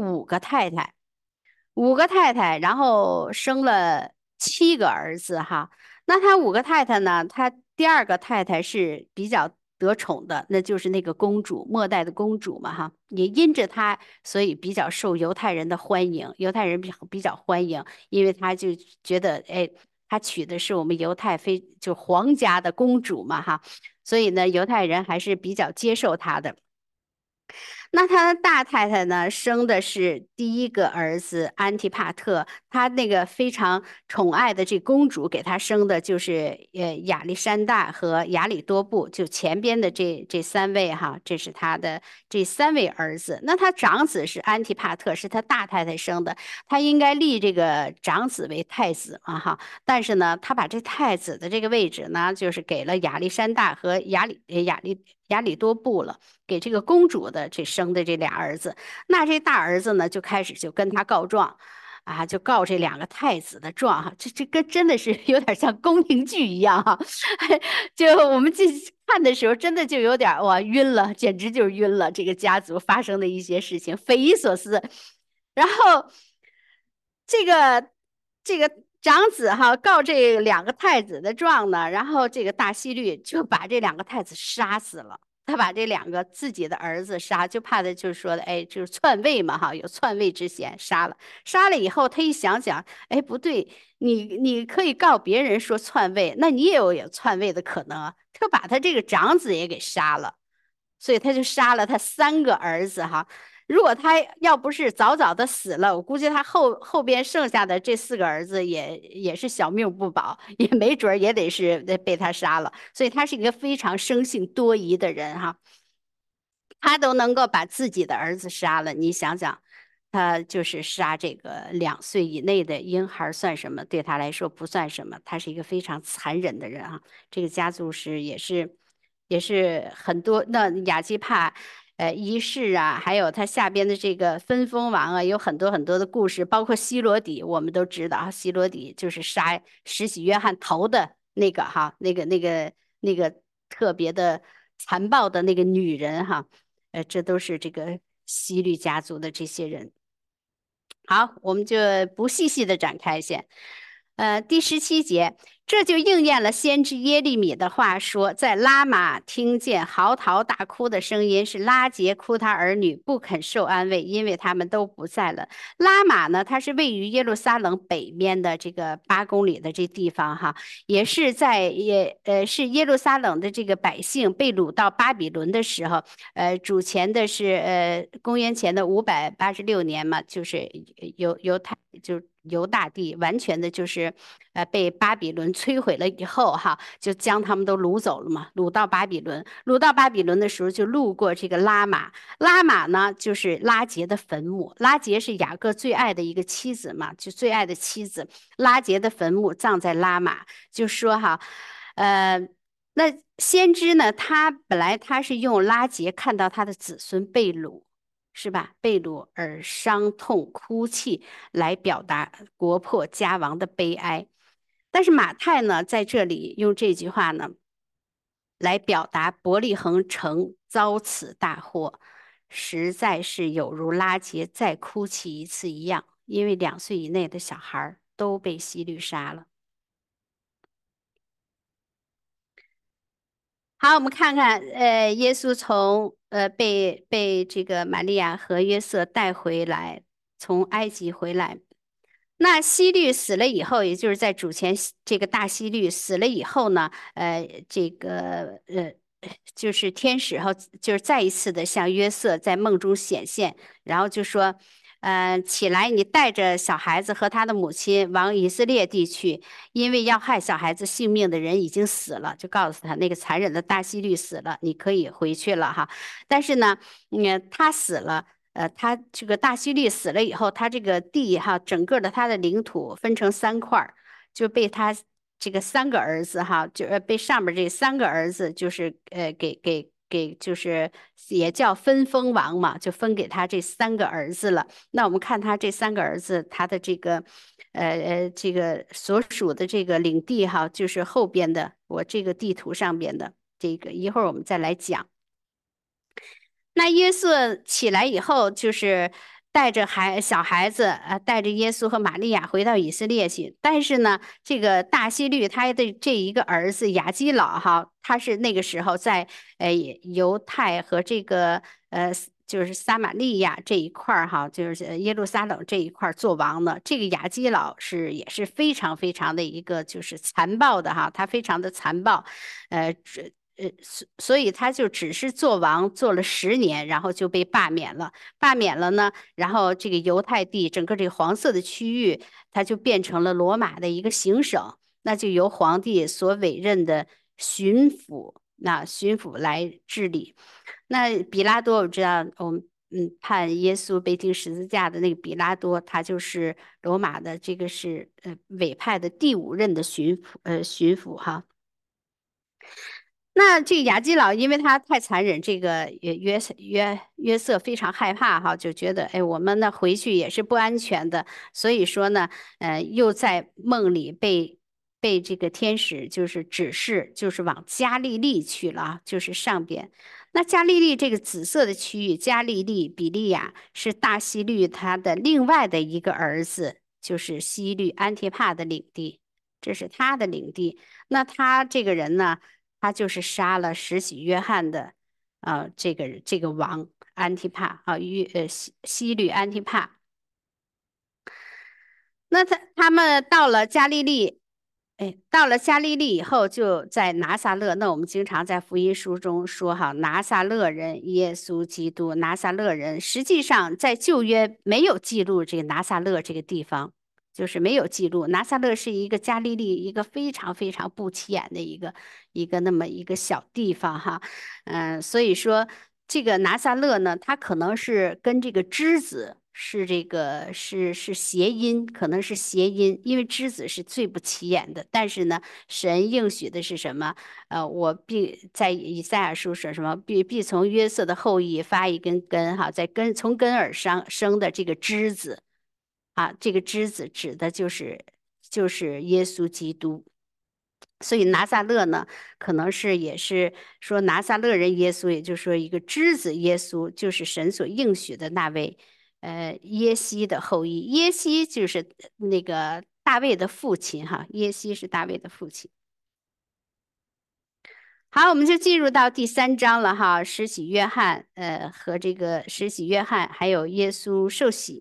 五个太太，然后生了7个儿子哈。那他五个太太呢，他第二个太太是比较得宠的，那就是那个公主，末代的公主嘛哈，也因着她，所以比较受犹太人的欢迎，犹太人比较欢迎，因为他就觉得，哎，他娶的是我们犹太就皇家的公主嘛哈，所以呢，犹太人还是比较接受他的。那他的大太太呢，生的是第一个儿子安提帕特，他那个非常宠爱的这公主给他生的就是亚历山大和亚里多布，就前边的这3位哈，这是他的这3位儿子。那他长子是安提帕特，是他大太太生的，他应该立这个长子为太子嘛哈，但是呢，他把这太子的这个位置呢，就是给了亚历山大和亚里多布了。给这个公主的这生的这俩儿子，那这大儿子呢就开始就跟他告状。啊，就告这两个太子的状哈，这跟真的是有点像宫廷剧一样哈，就我们看的时候，真的就有点哇晕了，简直就是晕了。这个家族发生的一些事情匪夷所思，然后这个这个长子哈告这两个太子的状呢，然后这个大希律就把这两个太子杀死了。他把这两个自己的儿子杀，就怕他就是说的，哎，就是篡位嘛，哈，有篡位之嫌，杀了。杀了以后，他一想想，哎，不对，你可以告别人说篡位，那你也有篡位的可能啊。他把他这个长子也给杀了，所以他就杀了他3个儿子哈。如果他要不是早早的死了，我估计他后边剩下的这4个儿子也是小命不保，也没准儿也得是被他杀了。所以他是一个非常生性多疑的人哈，他都能够把自己的儿子杀了，你想想，他就是杀这个2岁以内的婴孩算什么？对他来说不算什么，他是一个非常残忍的人啊。这个家族史也是很多，那亚基帕。一世啊，还有他下边的这个分封王啊，有很多很多的故事，包括希罗底，我们都知道啊，希罗底就是杀施洗约翰头的那个哈，那个特别的残暴的那个女人哈，这都是这个希律家族的这些人。好，我们就不细细的展开先。第17节，这就应验了先知耶利米的话说，在拉玛听见嚎啕大哭的声音，是拉结哭他儿女，不肯受安慰，因为他们都不在了。拉玛呢，它是位于耶路撒冷北面的这个8公里的这地方哈，也是是耶路撒冷的这个百姓被掳到巴比伦的时候，主前的是公元前的586年嘛，就是犹太就犹大地完全的就是被巴比伦摧毁了以后哈，就将他们都掳走了嘛，掳到巴比伦，掳到巴比伦的时候就路过这个拉玛，拉玛呢就是拉结的坟墓，拉结是雅各最爱的一个妻子嘛，就最爱的妻子，拉结的坟墓葬在拉玛，就说哈，呃。那先知呢？他本来是用拉结看到他的子孙被掳，是吧？被掳而伤痛哭泣，来表达国破家亡的悲哀。但是马太呢，在这里用这句话呢，来表达伯利恒城遭此大祸，实在是有如拉结再哭泣一次一样，因为2岁以内的小孩都被希律杀了。好，我们看看，耶稣从被这个玛利亚和约瑟带回来，从埃及回来。那希律死了以后，也就是在主前这个大希律死了以后呢，这个就是天使后就是再一次的向约瑟在梦中显现，然后就说，起来，你带着小孩子和他的母亲往以色列地去，因为要害小孩子性命的人已经死了，就告诉他那个残忍的大希律死了，你可以回去了哈。但是呢，他死了。他这个大希律死了以后，他这个地哈，整个的他的领土分成3块儿，就被他这个3个儿子哈，就被上面这3个儿子就是就是也叫分封王嘛，就分给他这三个儿子了。那我们看他这三个儿子，他的这个所属的这个领地哈，就是后边的我这个地图上边的这个，一会儿我们再来讲。那约瑟起来以后，就是带着小孩子，带着耶稣和玛利亚回到以色列去。但是呢，这个大希律他的这一个儿子亚基老哈，他是那个时候在犹太和这个就是撒玛利亚这一块儿哈，就是耶路撒冷这一块儿做王的。这个亚基老也是非常非常的一个就是残暴的哈，他非常的残暴，所以他就只是做王做了10年，然后就被罢免了。罢免了呢，然后这个犹太地整个这个黄色的区域，它就变成了罗马的一个行省，那就由皇帝所委任的巡抚来治理。那比拉多，我知道，我们判耶稣被钉十字架的那个比拉多，他就是罗马的这个是委派的第5任的巡抚哈。那这个雅基老，因为他太残忍，这个约瑟非常害怕哈，就觉得哎，我们呢回去也是不安全的，所以说呢，又在梦里被这个天使就是指示，就是往加利利去了啊，就是上边。那加利利这个紫色的区域，加利利比利亚是大希律他的另外的一个儿子，就是希律安提帕的领地，这是他的领地。那他这个人呢？他就是杀了施洗约翰的，这个王安提帕啊，希律安提帕。那他们到了加利利，哎，到了加利利以后，就在拿撒勒。那我们经常在福音书中说哈，拿撒勒人耶稣基督，拿撒勒人。实际上在旧约没有记录这个拿撒勒这个地方，就是没有记录。拿撒勒是一个加利利一个非常非常不起眼的一个那么一个小地方哈，所以说这个拿撒勒呢，它可能是跟这个枝子。是这个是谐音，可能是谐音，因为枝子是最不起眼的。但是呢，神应许的是什么？我必在以赛亚书说什么？必从约瑟的后裔发一根根，哈，从根儿上生的这个枝子，啊，这个枝子指的就是耶稣基督。所以拿撒勒呢，可能也是说拿撒勒人耶稣，也就是说一个枝子耶稣，就是神所应许的那位，耶西的后裔。耶西就是那个大卫的父亲哈，耶西是大卫的父亲。好，我们就进入到第3章了哈，施洗约翰，和这个施洗约翰还有耶稣受洗。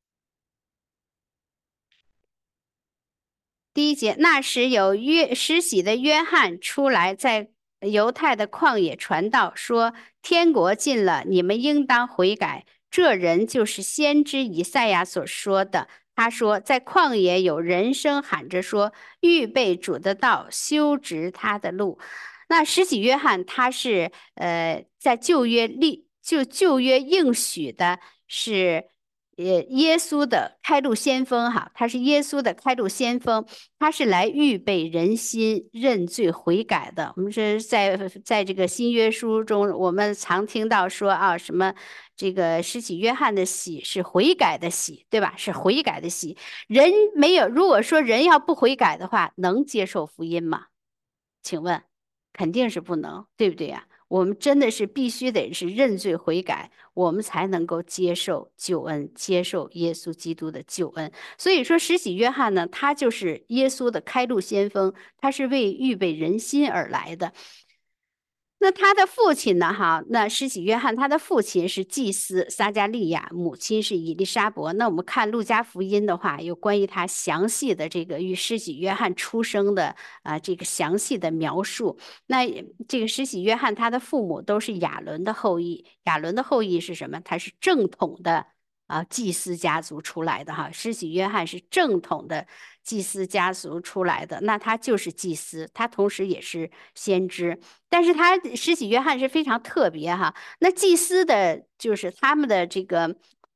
第1节，那时有施洗的约翰出来，在犹太的旷野传道，说：天国近了，你们应当悔改。这人就是先知以赛亚所说的。他说，在旷野有人声喊着说：预备主的道，修直他的路。那施洗约翰他是在旧约应许的是。耶稣的开路先锋哈，他是耶稣的开路先锋，他是来预备人心认罪悔改的。我们是在这个新约书中，我们常听到说啊，什么这个施洗约翰的洗是悔改的洗，对吧？是悔改的洗。人没有，如果说人要不悔改的话，能接受福音吗？请问，肯定是不能，对不对呀？我们真的是必须得是认罪悔改，我们才能够接受救恩，接受耶稣基督的救恩。所以说，施洗约翰呢，他就是耶稣的开路先锋，他是为预备人心而来的。那他的父亲呢？哈，那施洗约翰他的父亲是祭司撒加利亚，母亲是以利沙伯。那我们看路加福音的话，有关于他详细的这个与施洗约翰出生的这个详细的描述。那这个施洗约翰他的父母都是亚伦的后裔，亚伦的后裔是什么？他是正统的祭司家族出来的哈。施洗约翰是正统的祭司家族出来的，那他就是祭司，他同时也是先知。但是他施洗约翰是非常特别哈，那祭司的就是他们的这个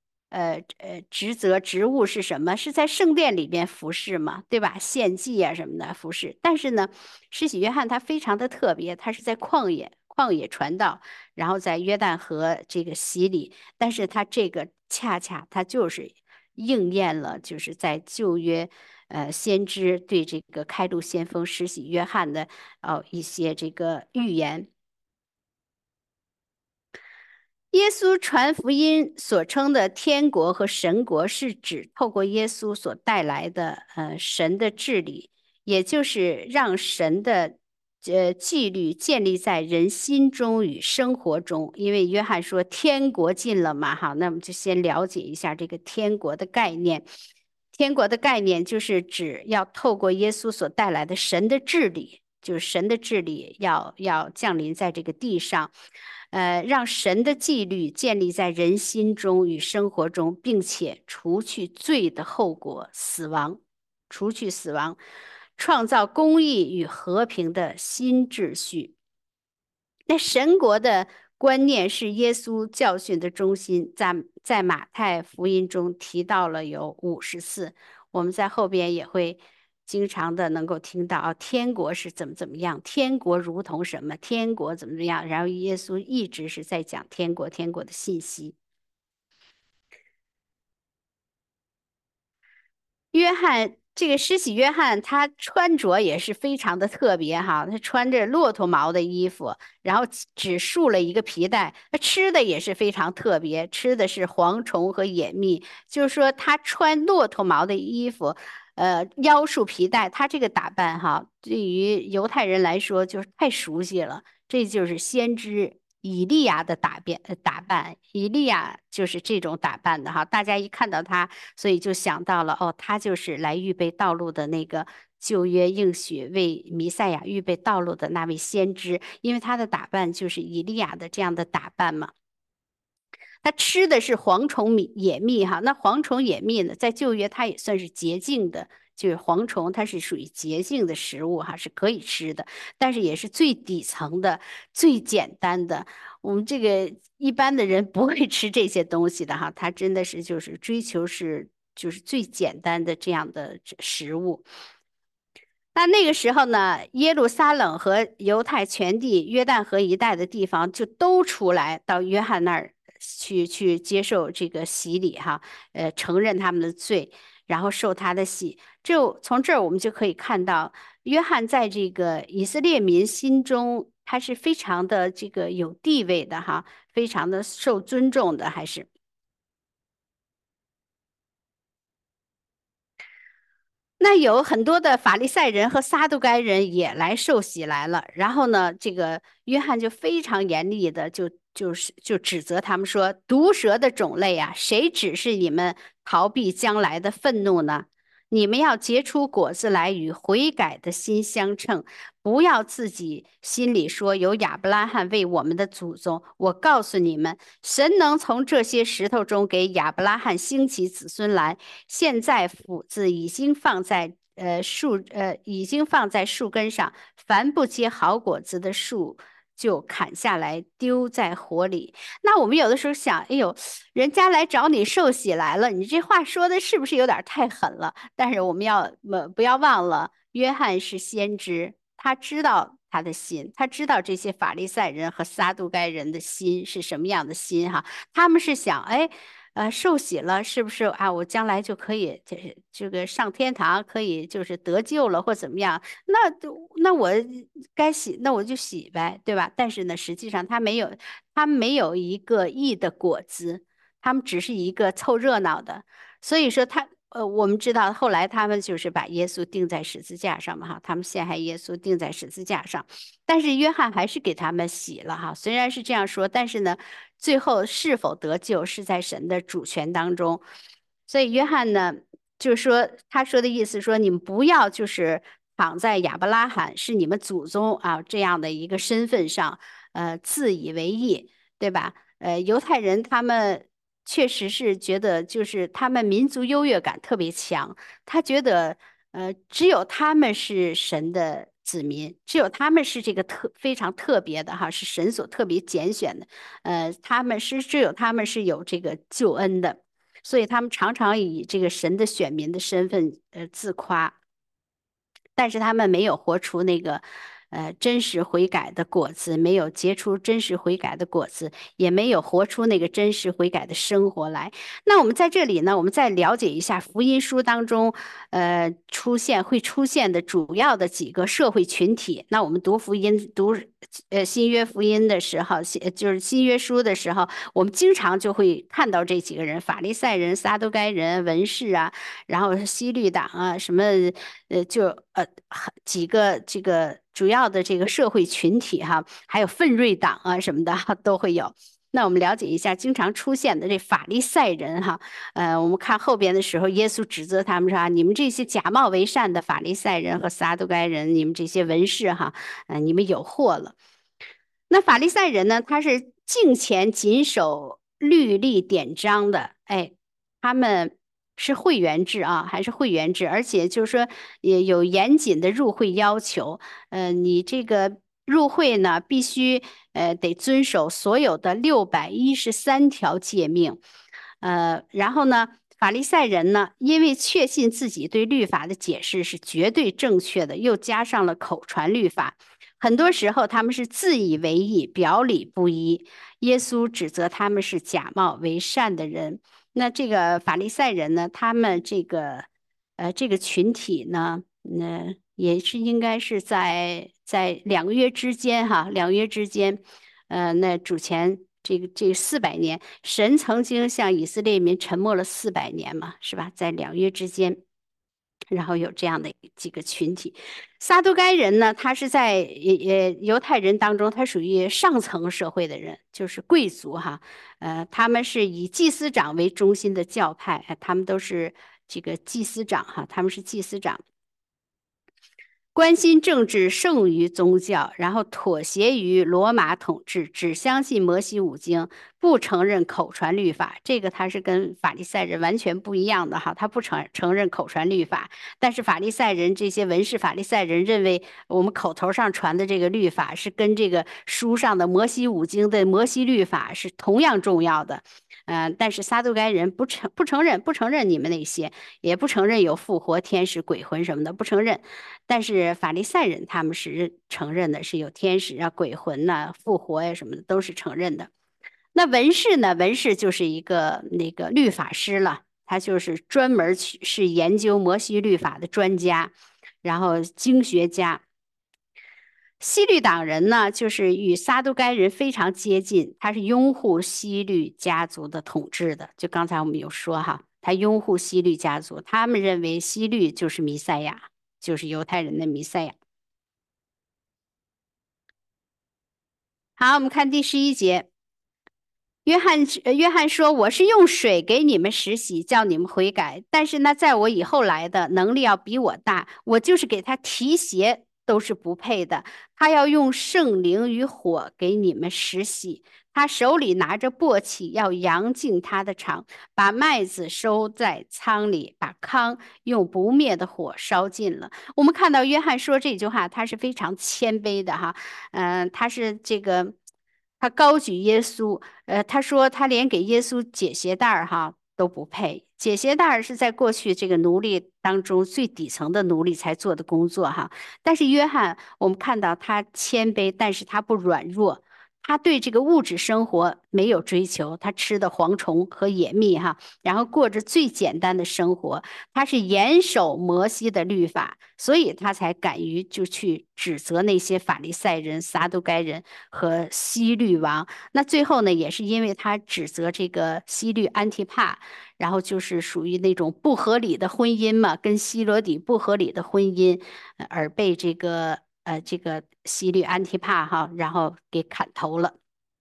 职务是什么？是在圣殿里边服侍嘛，对吧？献祭啊什么的服侍。但是呢，施洗约翰他非常的特别，他是在旷野旷野传道，然后在约旦河这个洗礼，但是他这个恰恰他就是应验了，就是在旧约先知对这个开路先锋施洗约翰的一些这个预言。耶稣传福音所称的天国和神国，是指透过耶稣所带来的神的治理，也就是让神的纪律建立在人心中与生活中。因为约翰说天国近了嘛，哈，那我们就先了解一下这个天国的概念。天国的概念就是指要透过耶稣所带来的神的治理，就是神的治理要降临在这个地上。让神的纪律建立在人心中与生活中，并且除去罪的后果——死亡，除去死亡，创造公义与和平的新秩序。那神国的观念是耶稣教训的中心，在马太福音中提到了有50次，我们在后边也会经常的能够听到啊，天国是怎么样，天国如同什么，天国怎么样，然后耶稣一直是在讲天国的信息。约翰这个施洗约翰，他穿着也是非常的特别哈，他穿着骆驼毛的衣服，然后只束了一个皮带。他吃的也是非常特别，吃的是蝗虫和野蜜。就是说，他穿骆驼毛的衣服，腰束皮带，他这个打扮哈，对于犹太人来说就是太熟悉了。这就是先知以利亚的打扮，以利亚就是这种打扮的哈。大家一看到他，所以就想到了哦，他就是来预备道路的那个旧约应许为弥赛亚预备道路的那位先知，因为他的打扮就是以利亚的这样的打扮嘛。他吃的是蝗虫野蜜哈，那蝗虫野蜜呢，在旧约它也算是洁净的，就是蝗虫它是属于洁净的食物哈，是可以吃的，但是也是最底层的、最简单的。我们这个一般的人不会吃这些东西的哈，它真的是就是追求是就是最简单的这样的食物。那个时候呢，耶路撒冷和犹太全地、约旦河一带的地方就都出来到约翰那儿去接受这个洗礼哈，承认他们的罪，然后受他的洗。就从这儿我们就可以看到，约翰在这个以色列民心中，他是非常的这个有地位的哈，非常的受尊重的，还是。那有很多的法利赛人和撒都该人也来受洗来了，然后呢，这个约翰就非常严厉的就指责他们说：毒蛇的种类啊，谁指示你们逃避将来的愤怒呢？你们要结出果子来，与悔改的心相称，不要自己心里说有亚伯拉罕为我们的祖宗。我告诉你们，神能从这些石头中给亚伯拉罕兴起子孙来。现在斧子已经放在树根上，凡不结好果子的树就砍下来丢在火里。那我们有的时候想，哎呦，人家来找你受洗来了，你这话说的是不是有点太狠了？但是我们不要忘了，约翰是先知，他知道他的心，他知道这些法利赛人和撒都该人的心是什么样的心哈。他们是想，哎。受洗了，是不是啊？我将来就可以这个上天堂，可以就是得救了，或怎么样？那我该洗，那我就洗呗，对吧？但是呢，实际上他没有一个义的果子，他们只是一个凑热闹的。所以说我们知道后来他们就是把耶稣钉在十字架上嘛，哈，他们陷害耶稣钉在十字架上。但是约翰还是给他们洗了哈，虽然是这样说，但是呢，最后是否得救是在神的主权当中。所以约翰呢，就是说他说的意思说，你们不要就是躺在亚伯拉罕是你们祖宗啊这样的一个身份上，自以为意，对吧？犹太人他们确实是觉得，就是他们民族优越感特别强，他觉得。只有他们是神的子民，只有他们是这个非常特别的哈，是神所特别拣选的。只有他们是有这个救恩的，所以他们常常以这个神的选民的身份自夸。但是他们没有活出那个真实悔改的果子，没有结出真实悔改的果子，也没有活出那个真实悔改的生活来。那我们在这里呢，我们再了解一下福音书当中，会出现的主要的几个社会群体。那我们读福音，读新约福音的时候，就是新约书的时候，我们经常就会看到这几个人：法利赛人、撒都该人、文士啊，然后希律党啊，什么几个这个主要的这个社会群体哈，还有奋锐党啊什么的都会有。那我们了解一下经常出现的这法利赛人哈，我们看后边的时候，耶稣指责他们说啊，你们这些假冒为善的法利赛人和撒都该人，你们这些文士哈，你们有祸了。那法利赛人呢，他是敬虔谨守律例典章的，哎，他们是会员制啊，还是会员制，而且就是说也有严谨的入会要求，你这个入会呢，必须得遵守所有的613条诫命，然后呢，法利赛人呢，因为确信自己对律法的解释是绝对正确的，又加上了口传律法。很多时候他们是自以为意，表里不一。耶稣指责他们是假冒为善的人。那这个法利赛人呢，他们这个群体呢，也是应该是在2约之间哈，2约之间，那主前这400年，神曾经向以色列民沉默了400年嘛，是吧？在2约之间。然后有这样的几个群体，撒都该人呢，他是在犹太人当中，他属于上层社会的人，就是贵族哈，他们是以祭司长为中心的教派，他们都是这个祭司长哈，他们是祭司长。关心政治胜于宗教，然后妥协于罗马统治，只相信摩西五经，不承认口传律法。这个他是跟法利赛人完全不一样的哈，他不承认口传律法，但是法利赛人这些文士法利赛人认为我们口头上传的这个律法是跟这个书上的摩西五经的摩西律法是同样重要的。但是撒都该人不承认你们那些，也不承认有复活、天使、鬼魂什么的，不承认。但是法利赛人他们是承认的，是有天使啊、鬼魂呐、复活呀、什么的都是承认的。那文士呢？文士就是一个那个律法师了，他就是专门是研究摩西律法的专家，然后经学家。西律党人呢，就是与撒都该人非常接近，他是拥护西律家族的统治的。就刚才我们有说哈，他拥护西律家族，他们认为西律就是弥赛亚，就是犹太人的弥赛亚。好，我们看第11节。约翰说：“我是用水给你们施洗，叫你们悔改。但是呢，在我以后来的能力要比我大，我就是给他提鞋都是不配的。他要用圣灵与火给你们施洗。他手里拿着簸箕，要扬进他的场，把麦子收在仓里，把糠用不灭的火烧尽了。”我们看到约翰说这句话，他是非常谦卑的哈，他是这个。他高举耶稣，他说他连给耶稣解鞋带儿哈都不配。解鞋带儿是在过去这个奴隶当中最底层的奴隶才做的工作哈。但是约翰，我们看到他谦卑，但是他不软弱，他对这个物质生活没有追求，他吃的蝗虫和野蜜哈，然后过着最简单的生活。他是严守摩西的律法，所以他才敢于就去指责那些法利赛人、撒都该人和希律王。那最后呢，也是因为他指责这个希律安提帕，然后就是属于那种不合理的婚姻嘛，跟希罗底不合理的婚姻，而被这个希律安提帕哈，然后给砍头了。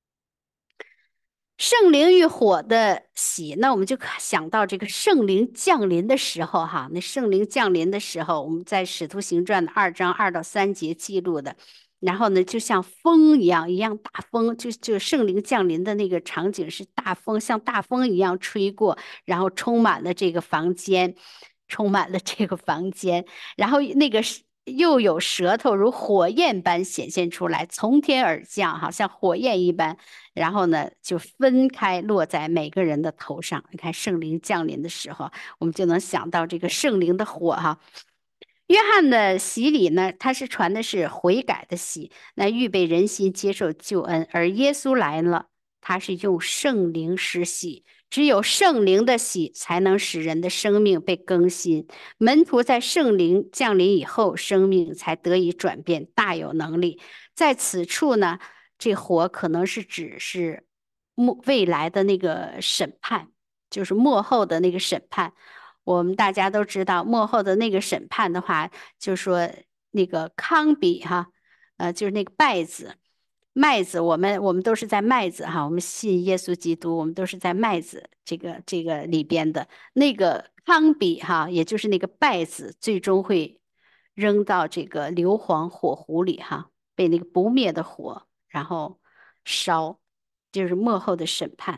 圣灵与火的喜，那我们就想到这个圣灵降临的时候，哈，那圣灵降临的时候，我们在《使徒行传》的2章2到3节记录的。然后呢，就像风一样大风，就圣灵降临的那个场景是大风，像大风一样吹过，然后充满了这个房间，充满了这个房间，然后那个是。又有舌头如火焰般显现出来，从天而降，好像火焰一般。然后呢，就分开落在每个人的头上。你看圣灵降临的时候，我们就能想到这个圣灵的火哈。 约翰的洗礼呢，他是传的是悔改的洗，那预备人心接受救恩，而耶稣来了，他是用圣灵施洗，只有圣灵的洗才能使人的生命被更新。门徒在圣灵降临以后，生命才得以转变，大有能力。在此处呢，这火可能是指是未来的那个审判，就是末后的那个审判。我们大家都知道，末后的那个审判的话，就说那个康比哈，就是那个稗子，麦子，我们都是在麦子哈，我们信耶稣基督，我们都是在麦子这个里边的那个康比哈，也就是那个稗子，最终会扔到这个硫磺火湖里哈，被那个不灭的火然后烧，就是末后的审判。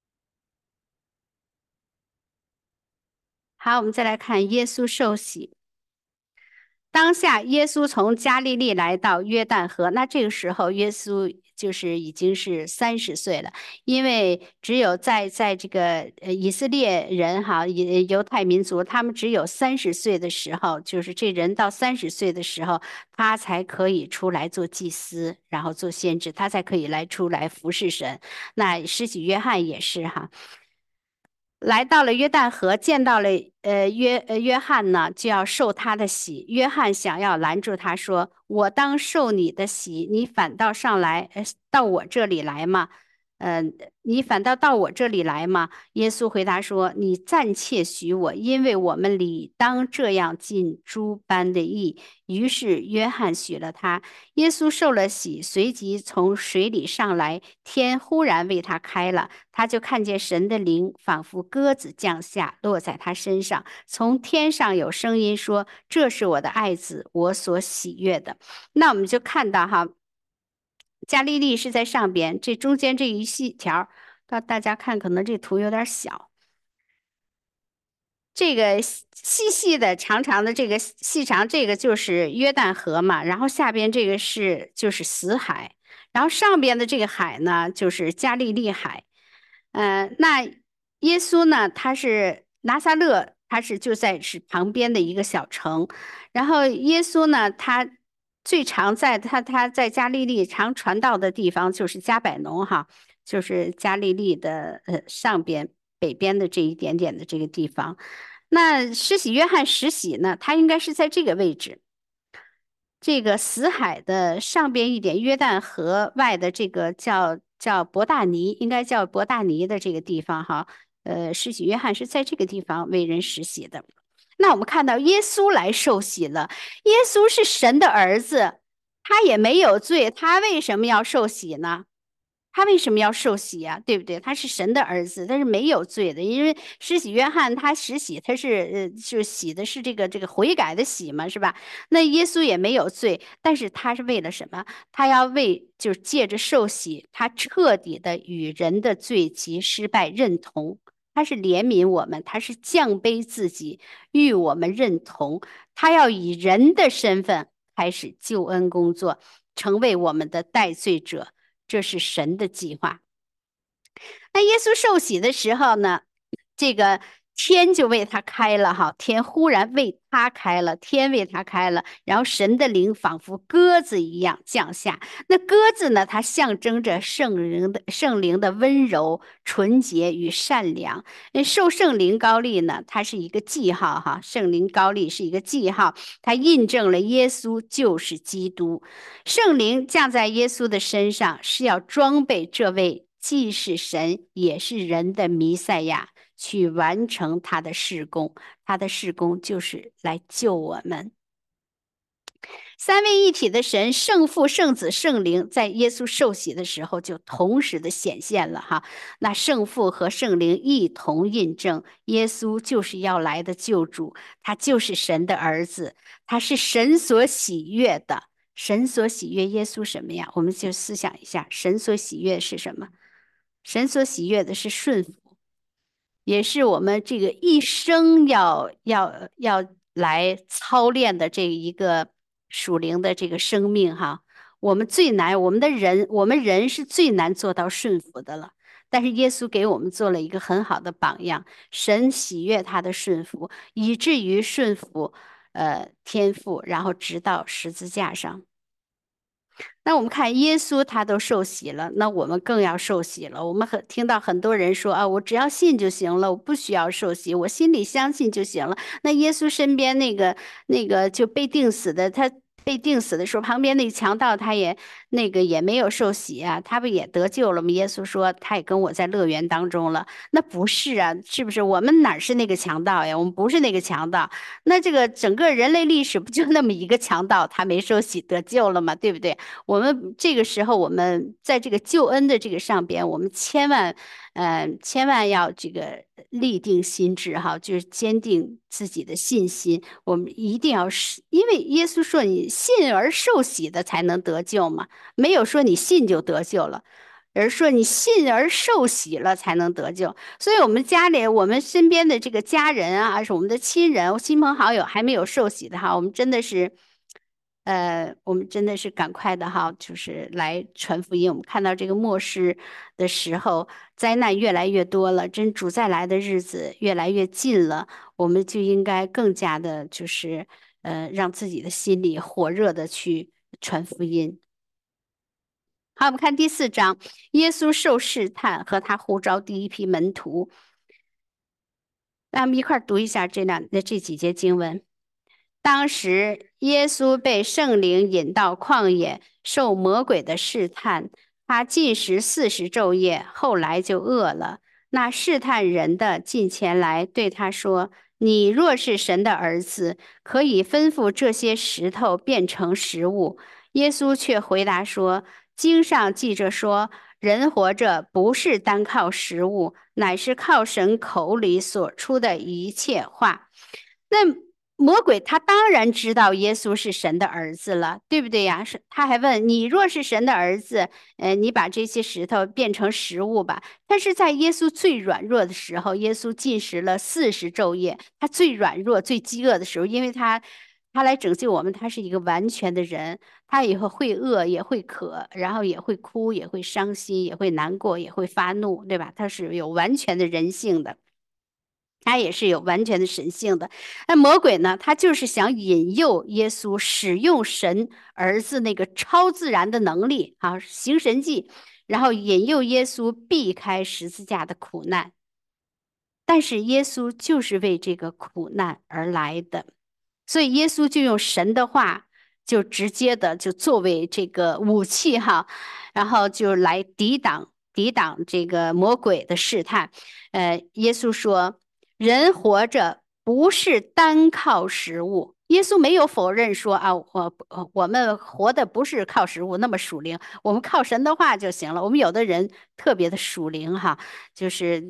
好，我们再来看耶稣受洗。当下，耶稣从加利利来到约旦河。那这个时候，耶稣就是已经是30岁了，因为只有在这个以色列人哈，犹太民族，他们只有30岁的时候，就是这人到30岁的时候，他才可以出来做祭司，然后做先知，他才可以出来服侍神。那施洗约翰也是哈。来到了约旦河，见到了约翰呢，就要受他的洗。约翰想要拦住他说：“我当受你的洗，你反倒上来，到我这里来吗？呃，你反倒到我这里来吗？”耶稣回答说：“你暂且许我，因为我们理当这样尽诸般的义。”于是约翰许了他。耶稣受了洗，随即从水里上来，天忽然为他开了，他就看见神的灵仿佛鸽子降下，落在他身上。从天上有声音说：“这是我的爱子，我所喜悦的。”那我们就看到哈，加利利是在上边，这中间这一细条，大家看，可能这图有点小。这个细细的、长长的这个细长，这个就是约旦河嘛，然后下边这个就是死海，然后上边的这个海呢就是加利利海。那耶稣呢，他是拿撒勒，他就在旁边的一个小城，然后耶稣呢，他最常他在加利利常传道的地方就是加百农哈，就是加利利的上边北边的这一点点的这个地方。那施洗约翰施洗呢，他应该是在这个位置，这个死海的上边一点，约旦河外的这个叫伯大尼，应该叫伯大尼的这个地方哈。施洗约翰是在这个地方为人实洗的。那我们看到耶稣来受洗了，耶稣是神的儿子，他也没有罪，他为什么要受洗呢？他为什么要受洗呀？对不对？他是神的儿子，他是没有罪的。因为施洗约翰他施洗，他是洗的是这个悔改的洗嘛，是吧？那耶稣也没有罪，但是他是为了什么？他要就是借着受洗，他彻底的与人的罪及失败认同。他是怜悯我们，他是降卑自己，与我们认同。他要以人的身份开始救恩工作，成为我们的代罪者。这是神的计划。那耶稣受洗的时候呢，这个天就为他开了哈，天忽然为他开了，天为他开了，然后神的灵仿佛鸽子一样降下。那鸽子呢，它象征着圣灵的温柔、纯洁与善良。受圣灵高利呢，它是一个记号哈，圣灵高利是一个记号，它印证了耶稣就是基督。圣灵降在耶稣的身上，是要装备这位既是神也是人的弥赛亚，去完成他的事工。他的事工就是来救我们。三位一体的神，圣父、圣子、圣灵，在耶稣受洗的时候就同时的显现了哈。那圣父和圣灵一同印证，耶稣就是要来的救主，他就是神的儿子，他是神所喜悦的。神所喜悦耶稣什么呀？我们就思想一下，神所喜悦是什么？神所喜悦的是顺服。也是我们这个一生要来操练的这一个属灵的这个生命哈。我们最难，我们人是最难做到顺服的了。但是耶稣给我们做了一个很好的榜样，神喜悦他的顺服，以至于顺服天赋，然后直到十字架上。那我们看耶稣他都受洗了，那我们更要受洗了。我们听到很多人说啊，我只要信就行了，我不需要受洗，我心里相信就行了。那耶稣身边那个就被钉死的，他被钉死的时候，旁边那个强盗他也也没有受洗啊，他不也得救了吗？耶稣说他也跟我在乐园当中了。那不是啊，是不是？我们哪是那个强盗呀？我们不是那个强盗。那这个整个人类历史不就那么一个强盗，他没受洗得救了吗？对不对？我们这个时候，我们在这个救恩的这个上边，我们千万要这个立定心志哈，就是坚定自己的信心。我们一定要是，因为耶稣说你信而受洗的才能得救嘛，没有说你信就得救了。而说你信而受洗了才能得救，所以我们家里、我们身边的这个家人啊，还是我们的亲人、亲朋好友还没有受洗的哈，我们真的是赶快的哈，就是来传福音。我们看到这个末世的时候，灾难越来越多了，真主再来的日子越来越近了，我们就应该更加的，就是让自己的心里火热的去传福音。好，我们看第4章，耶稣受试探和他呼召第一批门徒。那我们一块儿读一下这几节经文。当时，耶稣被圣灵引到旷野，受魔鬼的试探。他禁食40昼夜，后来就饿了。那试探人的近前来对他说：“你若是神的儿子，可以吩咐这些石头变成食物。”耶稣却回答说：“经上记着说，人活着不是单靠食物，乃是靠神口里所出的一切话。”那魔鬼他当然知道耶稣是神的儿子了，对不对呀？他还问你若是神的儿子，你把这些石头变成食物吧。但是在耶稣最软弱的时候，耶稣禁食了40昼夜，他最软弱、最饥饿的时候，因为他来拯救我们，他是一个完全的人，他以后会饿，也会渴，然后也会哭，也会伤心，也会难过，也会发怒，对吧？他是有完全的人性的。他也是有完全的神性的。那魔鬼呢？他就是想引诱耶稣使用神儿子那个超自然的能力啊，行神迹，然后引诱耶稣避开十字架的苦难。但是耶稣就是为这个苦难而来的，所以耶稣就用神的话，就直接的就作为这个武器哈，然后就来抵挡这个魔鬼的试探。耶稣说，人活着不是单靠食物。耶稣没有否认说啊，我们活的不是靠食物那么属灵，我们靠神的话就行了。我们有的人特别的属灵哈，就是，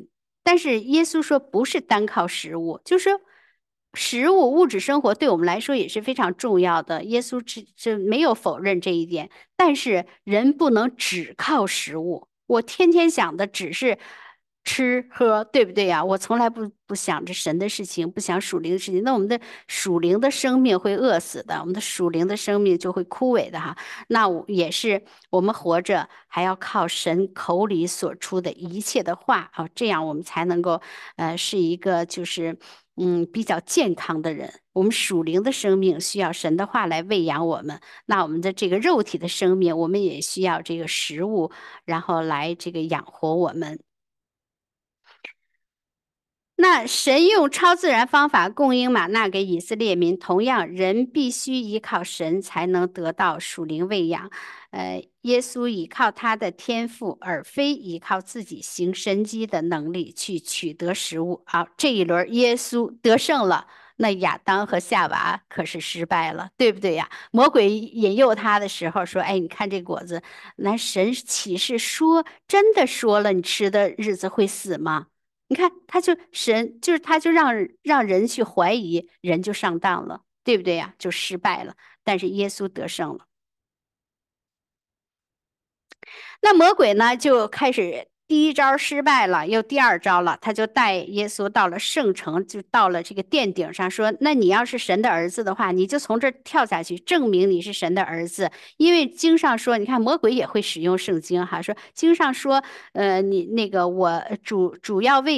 但是耶稣说不是单靠食物，就是说食物物质生活对我们来说也是非常重要的。耶稣这没有否认这一点，但是人不能只靠食物。我天天想的只是吃喝，对不对呀？我从来不想着神的事情，不想属灵的事情。那我们的属灵的生命会饿死的，我们的属灵的生命就会枯萎的哈。那也是我们活着还要靠神口里所出的一切的话啊，这样我们才能够是一个就是比较健康的人。我们属灵的生命需要神的话来喂养我们，那我们的这个肉体的生命，我们也需要这个食物，然后来这个养活我们。那神用超自然方法供应玛纳给以色列民，同样人必须依靠神才能得到属灵喂养。耶稣依靠他的天赋，而非依靠自己行神迹的能力去取得食物。好，这一轮耶稣得胜了，那亚当和夏娃可是失败了，对不对呀？魔鬼引诱他的时候说：“哎，你看这果子，那神启示说，真的说了，你吃的日子会死吗？”你看，他就让人去怀疑，人就上当了，对不对呀？就失败了。但是耶稣得胜了。那魔鬼呢，就开始第一招失败了，又第二招了。他就带耶稣到了圣城，就到了这个殿顶上，说：“那你要是神的儿子的话，你就从这儿跳下去，证明你是神的儿子。因为经上说，你看魔鬼也会使用圣经哈，说经上说，你那个我主要为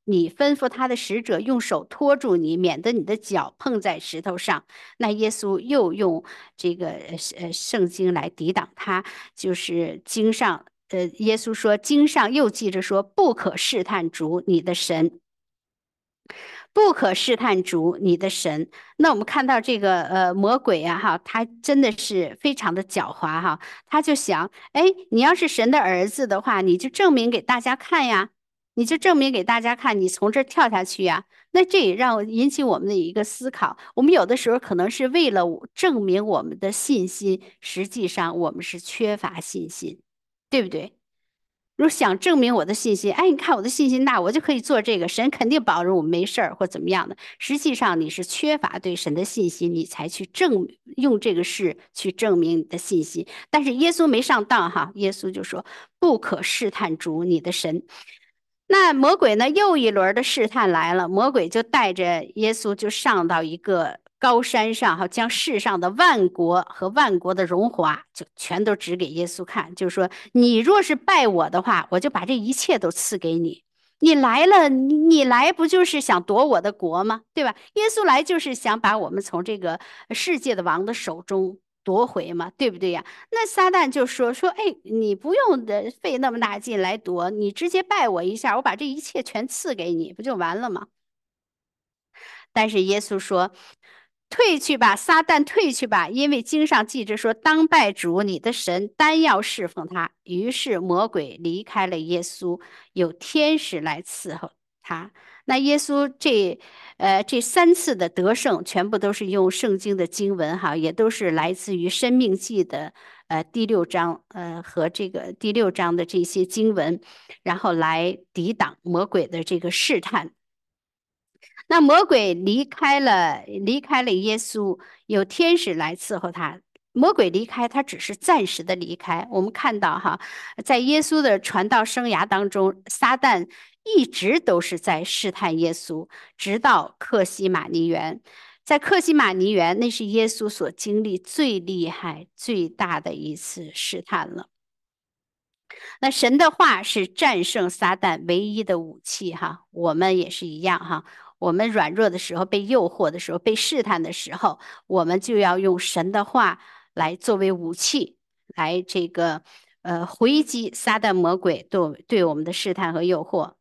你吩咐他的使者用手托住你，免得你的脚碰在石头上。那耶稣又用这个圣经来抵挡他，就是经上耶稣说经上又记着说，不可试探主你的神。不可试探主你的神。那我们看到这个魔鬼啊哈，他真的是非常的狡猾哈，他就想，哎，你要是神的儿子的话，你就证明给大家看呀，你就证明给大家看，你从这儿跳下去呀。那这也让我引起我们的一个思考，我们有的时候可能是为了证明我们的信心，实际上我们是缺乏信心，对不对？如果想证明我的信心，哎，你看我的信心大，我就可以做这个，神肯定保证我没事儿或怎么样的。实际上你是缺乏对神的信心，你才去用这个事去证明你的信心。但是耶稣没上当哈，耶稣就说不可试探主你的神。那魔鬼呢？又一轮的试探来了，魔鬼就带着耶稣就上到一个高山上，哈，将世上的万国和万国的荣华就全都指给耶稣看，就是说，你若是拜我的话，我就把这一切都赐给你。你来了，你来不就是想夺我的国吗？对吧？耶稣来就是想把我们从这个世界的王的手中夺回嘛，对不对呀？那撒旦就说，哎，你不用的费那么大劲来夺，你直接拜我一下，我把这一切全赐给你，不就完了吗？但是耶稣说：“退去吧，撒旦，退去吧，因为经上记着说，当拜主你的神，单要侍奉他。”于是魔鬼离开了耶稣，有天使来伺候他。那耶稣这三次的得胜，全部都是用圣经的经文哈，也都是来自于《生命记》的第六章和这个第六章的这些经文，然后来抵挡魔鬼的这个试探。那魔鬼离开了耶稣，有天使来伺候他。魔鬼离开，他只是暂时的离开。我们看到哈，在耶稣的传道生涯当中，撒旦一直都是在试探耶稣，直到克西马尼园。在克西马尼园，那是耶稣所经历最厉害、最大的一次试探了。那神的话是战胜撒旦唯一的武器哈，我们也是一样哈。我们软弱的时候、被诱惑的时候、被试探的时候，我们就要用神的话来作为武器，来这个回击撒旦魔鬼对我们的试探和诱惑。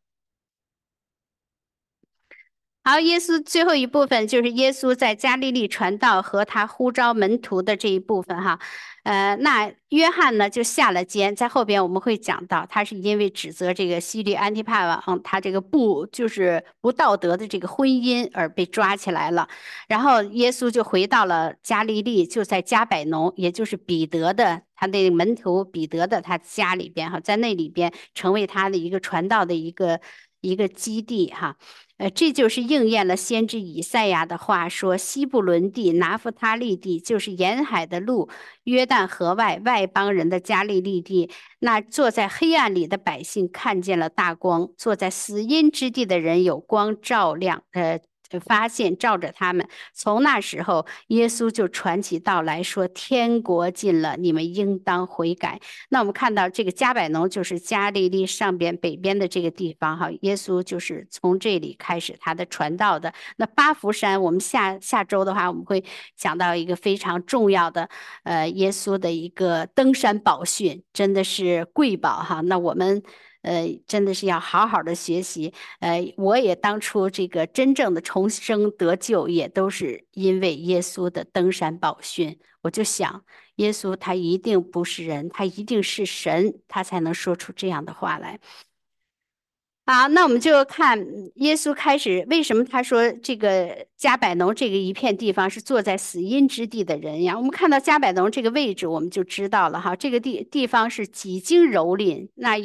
好，耶稣最后一部分就是耶稣在加利利传道和他呼召门徒的这一部分哈，那约翰呢就下了监，在后边我们会讲到，他是因为指责这个希律安提帕王他这个就是不道德的这个婚姻而被抓起来了，然后耶稣就回到了加利利，就在加百农，也就是彼得的他的门徒彼得的他家里边哈，在那里边成为他的一个传道的一个基地哈。这就是应验了先知以赛亚的话说：西布伦地、拿弗他利地，就是沿海的路，约旦河外邦人的加利利地。那坐在黑暗里的百姓看见了大光，坐在死荫之地的人有光照亮。发现照着他们，从那时候，耶稣就传起道来说：天国近了，你们应当悔改。那我们看到这个加百农就是加利利上边北边的这个地方哈，耶稣就是从这里开始他的传道的。那八福山，我们下周的话，我们会讲到一个非常重要的耶稣的一个登山宝训，真的是贵宝哈。那我们真的是要好好的学习。我也当初这个真正的重生得救，也都是因为耶稣的登山宝训。我就想，耶稣他一定不是人，他一定是神，他才能说出这样的话来。好，那我们就看耶稣开始为什么他说这个加百农这个一片地方是坐在死荫之地的人呀？我们看到加百农这个位置，我们就知道了哈，这个地方是几经蹂躏。那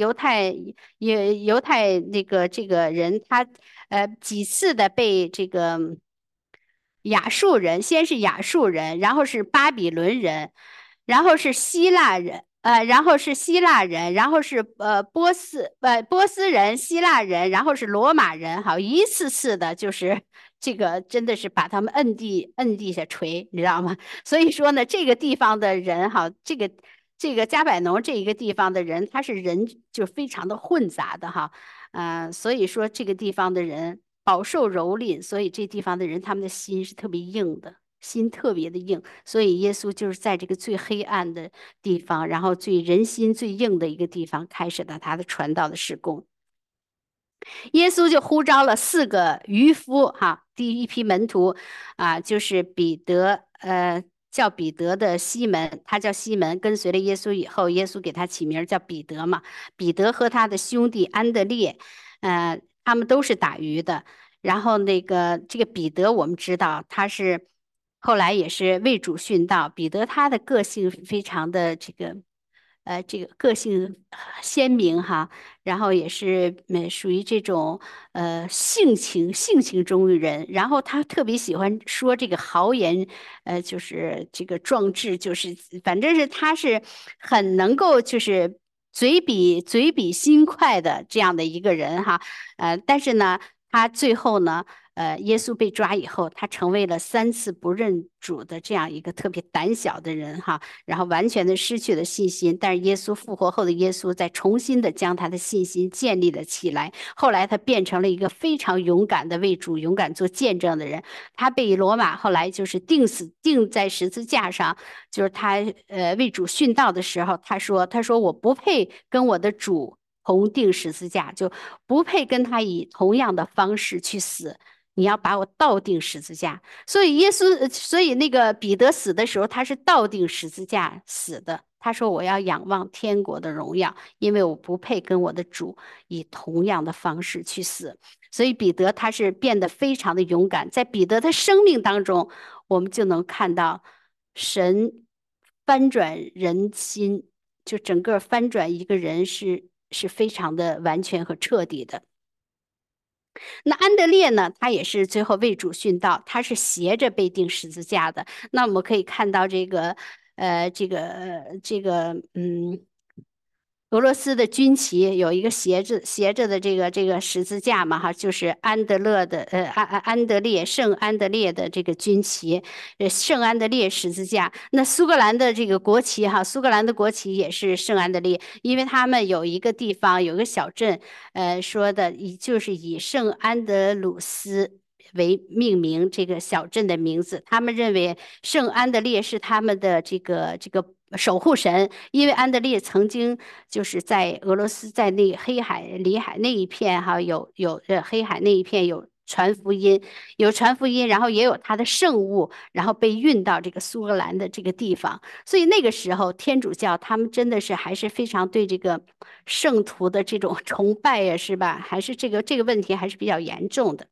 犹太这个人，他几次的被这个亚述人，先是亚述人，然后是巴比伦人，然后是希腊人。然后是希腊人，然后是波斯人、希腊人，然后是罗马人，好，一次次的，就是这个真的是把他们摁地下锤，你知道吗？所以说呢，这个地方的人哈，这个加百农这一个地方的人，他是人就非常的混杂的哈， 所以说这个地方的人饱受蹂躏，所以这地方的人他们的心是特别硬的。心特别的硬，所以耶稣就是在这个最黑暗的地方，然后最人心最硬的一个地方，开始了他的传道的事工。耶稣就呼召了4个渔夫，哈，第一批门徒，就是彼得，叫彼得的西门，他叫西门，跟随了耶稣以后，耶稣给他起名叫彼得嘛。彼得和他的兄弟安德烈，他们都是打鱼的。然后这个彼得，我们知道他是后来也是为主殉道。彼得他的个性非常的这个个性鲜明哈。然后也是属于这种性情中人，然后他特别喜欢说这个豪言，就是这个壮志，就是反正是他是很能够就是嘴比心快的这样的一个人哈。但是呢，他最后呢。耶稣被抓以后，他成为了3次不认主的这样一个特别胆小的人哈。然后完全的失去了信心。但是耶稣复活后的耶稣，再重新的将他的信心建立了起来。后来他变成了一个非常勇敢的为主勇敢做见证的人。他被罗马后来就是钉在十字架上，就是他为主殉道的时候，他说我不配跟我的主同钉十字架，就不配跟他以同样的方式去死。你要把我倒钉十字架。所以那个彼得死的时候，他是倒钉十字架死的。他说：“我要仰望天国的荣耀，因为我不配跟我的主以同样的方式去死。”所以彼得他是变得非常的勇敢。在彼得的生命当中，我们就能看到神翻转人心，就整个翻转一个人是非常的完全和彻底的。那安德烈呢？他也是最后为主殉道，他是斜着被钉十字架的。那我们可以看到俄罗斯的军旗有一个斜着的这个十字架嘛，哈，就是安德烈圣安德烈的这个军旗，圣安德烈十字架。那苏格兰的这个国旗哈，苏格兰的国旗也是圣安德烈，因为他们有一个地方有个小镇，说的就是以圣安德鲁斯为命名这个小镇的名字。他们认为圣安德烈是他们的这个守护神，因为安德烈曾经就是在俄罗斯在那黑海里海那一片哈，黑海那一片有传福音，然后也有他的圣物，然后被运到这个苏格兰的这个地方。所以那个时候天主教他们真的是还是非常对这个圣徒的这种崇拜呀，是吧？还是这个问题还是比较严重的。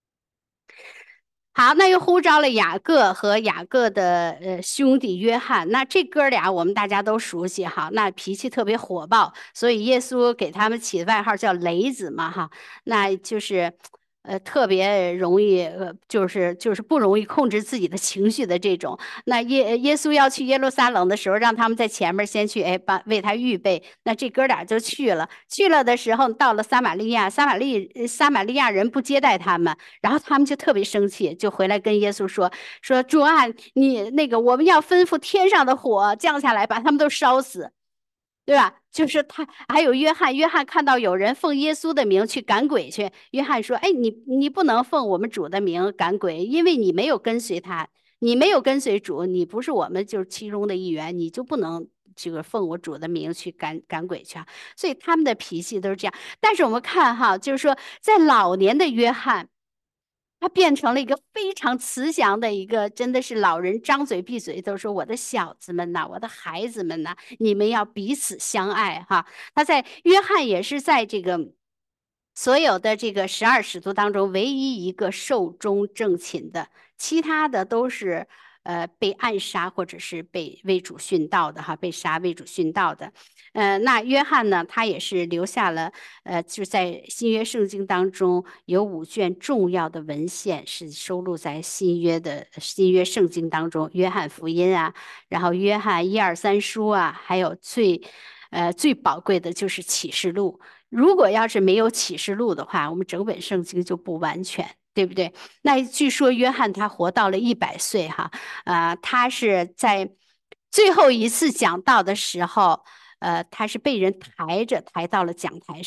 好，那又呼召了雅各和雅各的兄弟约翰。那这哥俩我们大家都熟悉哈，那脾气特别火爆，所以耶稣给他们起的外号叫雷子嘛哈。那就是特别容易就是不容易控制自己的情绪的这种。那耶稣要去耶路撒冷的时候，让他们在前面先去，为他预备。那这哥俩就去了。去了的时候，到了撒玛利亚，撒玛利亚人不接待他们，然后他们就特别生气，就回来跟耶稣说主啊，你那个我们要吩咐天上的火降下来，把他们都烧死。对吧？就是他，还有约翰。约翰看到有人奉耶稣的名去赶鬼去，约翰说：“哎，你不能奉我们主的名赶鬼，因为你没有跟随他，你没有跟随主，你不是我们就是其中的一员，你就不能这个奉我主的名去赶鬼去啊。”所以他们的脾气都是这样。但是我们看哈，就是说在老年的约翰。他变成了一个非常慈祥的一个，真的是老人张嘴闭嘴都说我的小子们呐，我的孩子们呐，你们要彼此相爱哈。他在约翰也是在这个所有的这个12使徒当中唯一一个寿终正寝的，其他的都是被暗杀或者是被为主殉道的哈，被杀为主殉道的。那约翰呢，他也是留下了就在新约圣经当中有5卷重要的文献是收录在新约圣经当中，约翰福音啊，然后约翰1、2、3书啊，还有最宝贵的就是启示录。如果要是没有启示录的话，我们整本圣经就不完全。对不对？那据说约翰他活到了100岁哈，他是在最后一次讲道的时候，他是被人抬着抬到了讲台上，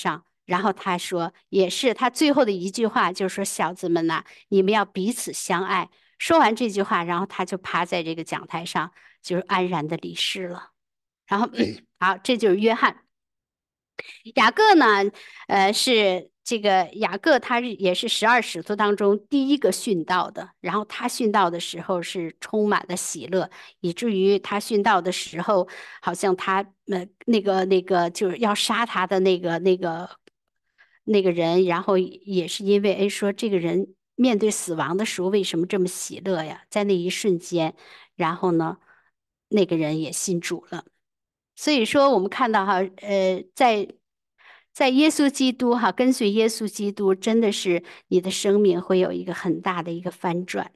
然后他说，也是他最后的一句话，就是说小子们呐、你们要彼此相爱。说完这句话，然后他就趴在这个讲台上，就是安然的离世了。然后，好，这就是约翰。雅各呢，是这个雅各，他也是12使徒当中第一个殉道的。然后他殉道的时候是充满了喜乐，以至于他殉道的时候，好像他那个就是要杀他的那个人，然后也是因为哎说这个人面对死亡的时候为什么这么喜乐呀？在那一瞬间，然后呢，那个人也信主了。所以说，我们看到哈，在耶稣基督哈，跟随耶稣基督，真的是你的生命会有一个很大的一个翻转。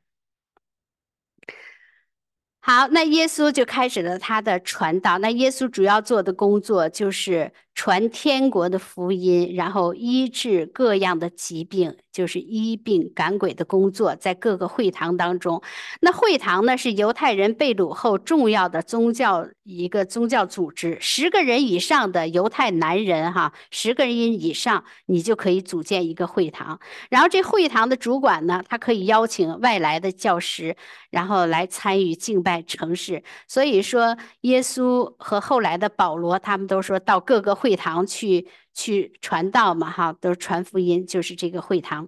好，那耶稣就开始了他的传道。那耶稣主要做的工作就是传天国的福音，然后医治各样的疾病，就是医病赶鬼的工作，在各个会堂当中。那会堂呢，是犹太人被掳后重要的一个宗教组织，10个人以上的犹太男人哈，10个人以上，你就可以组建一个会堂。然后这会堂的主管呢，他可以邀请外来的教师。然后来参与敬拜城市。所以说，耶稣和后来的保罗，他们都说到各个会堂去传道嘛，哈，都是传福音，就是这个会堂。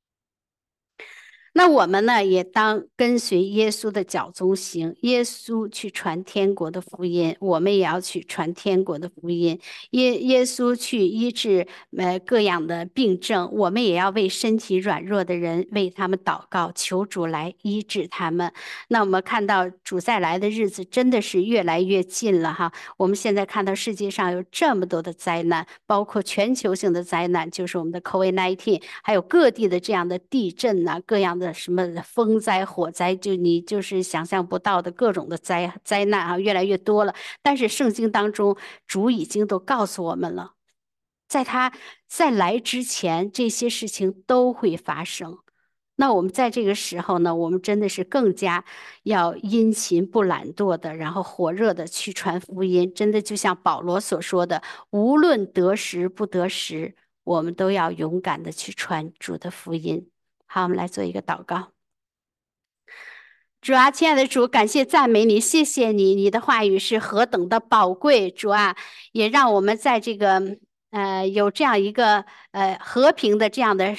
那我们呢，也当跟随耶稣的脚踪行。耶稣去传天国的福音，我们也要去传天国的福音。耶稣去医治各样的病症，我们也要为身体软弱的人为他们祷告，求主来医治他们。那我们看到主再来的日子真的是越来越近了哈。我们现在看到世界上有这么多的灾难，包括全球性的灾难，就是我们的 COVID-19，还有各地的这样的地震呐、各样的什么风灾、火灾，就你就是想象不到的各种的灾难啊，越来越多了。但是圣经当中，主已经都告诉我们了，在他再来之前，这些事情都会发生。那我们在这个时候呢，我们真的是更加要殷勤不懒惰的，然后火热的去传福音。真的就像保罗所说的，无论得时不得时，我们都要勇敢的去传主的福音。好，我们来做一个祷告。主啊，亲爱的主，感谢赞美你，谢谢你，你的话语是何等的宝贵。主啊，也让我们在这个有这样一个和平的这样的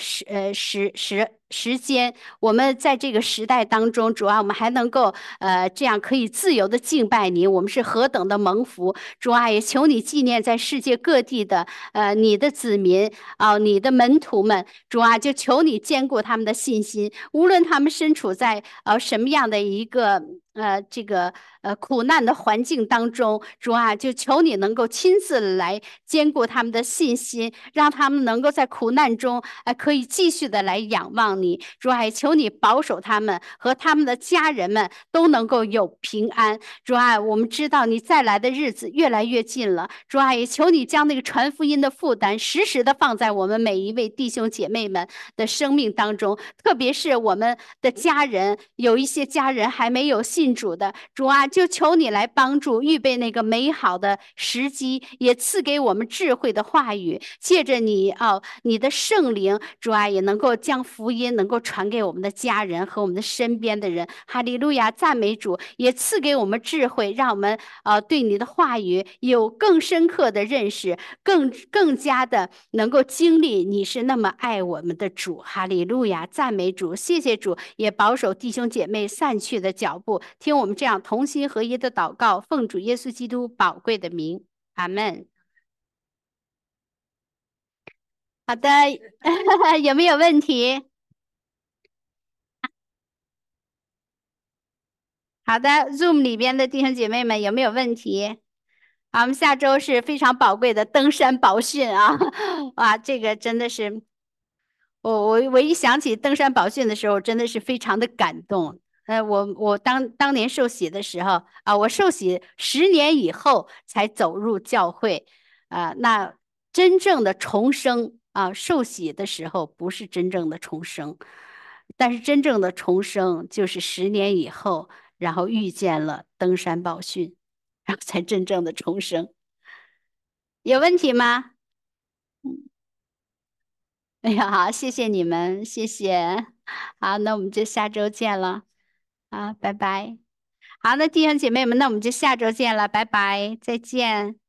时间，我们在这个时代当中，主啊，我们还能够这样可以自由的敬拜你，我们是何等的蒙福。主啊，也求你纪念在世界各地的你的子民啊、你的门徒们。主啊，就求你坚固他们的信心，无论他们身处在什么样的一个这个苦难的环境当中，主啊，就求你能够亲自来坚固他们的信心，让他们能够在苦难中可以继续的来仰望你。主啊，也求你保守他们和他们的家人们都能够有平安。主啊，我们知道你再来的日子越来越近了。主啊，也求你将那个传福音的负担时时的放在我们每一位弟兄姐妹们的生命当中，特别是我们的家人，有一些家人还没有信主的，主啊，就求你来帮助，预备那个美好的时机，也赐给我们智慧的话语，借着你你的圣灵，主啊，也能够将福音能够传给我们的家人和我们的身边的人。哈利路亚，赞美主，也赐给我们智慧，让我们对你的话语有更深刻的认识，更加的能够经历你是那么爱我们的主。哈利路亚，赞美主，谢谢主，也保守弟兄姐妹散去的脚步，听我们这样同心合一的祷告，奉主耶稣基督宝贵的名，阿门。好的，有没有问题？好的，Zoom 里边的弟兄姐妹们有没有问题？好，我们下周是非常宝贵的登山宝训啊！哇，这个真的是我一想起登山宝训的时候，真的是非常的感动。我当年受洗的时候啊，我受洗10年以后才走入教会啊。那真正的重生啊，受洗的时候不是真正的重生，但是真正的重生就是10年以后，然后遇见了登山宝训，然后才真正的重生。有问题吗？ 哎呀，好，谢谢你们，谢谢。好，那我们就下周见了。好，拜拜。好，那弟兄姐妹们，那我们就下周见了，拜拜，再见。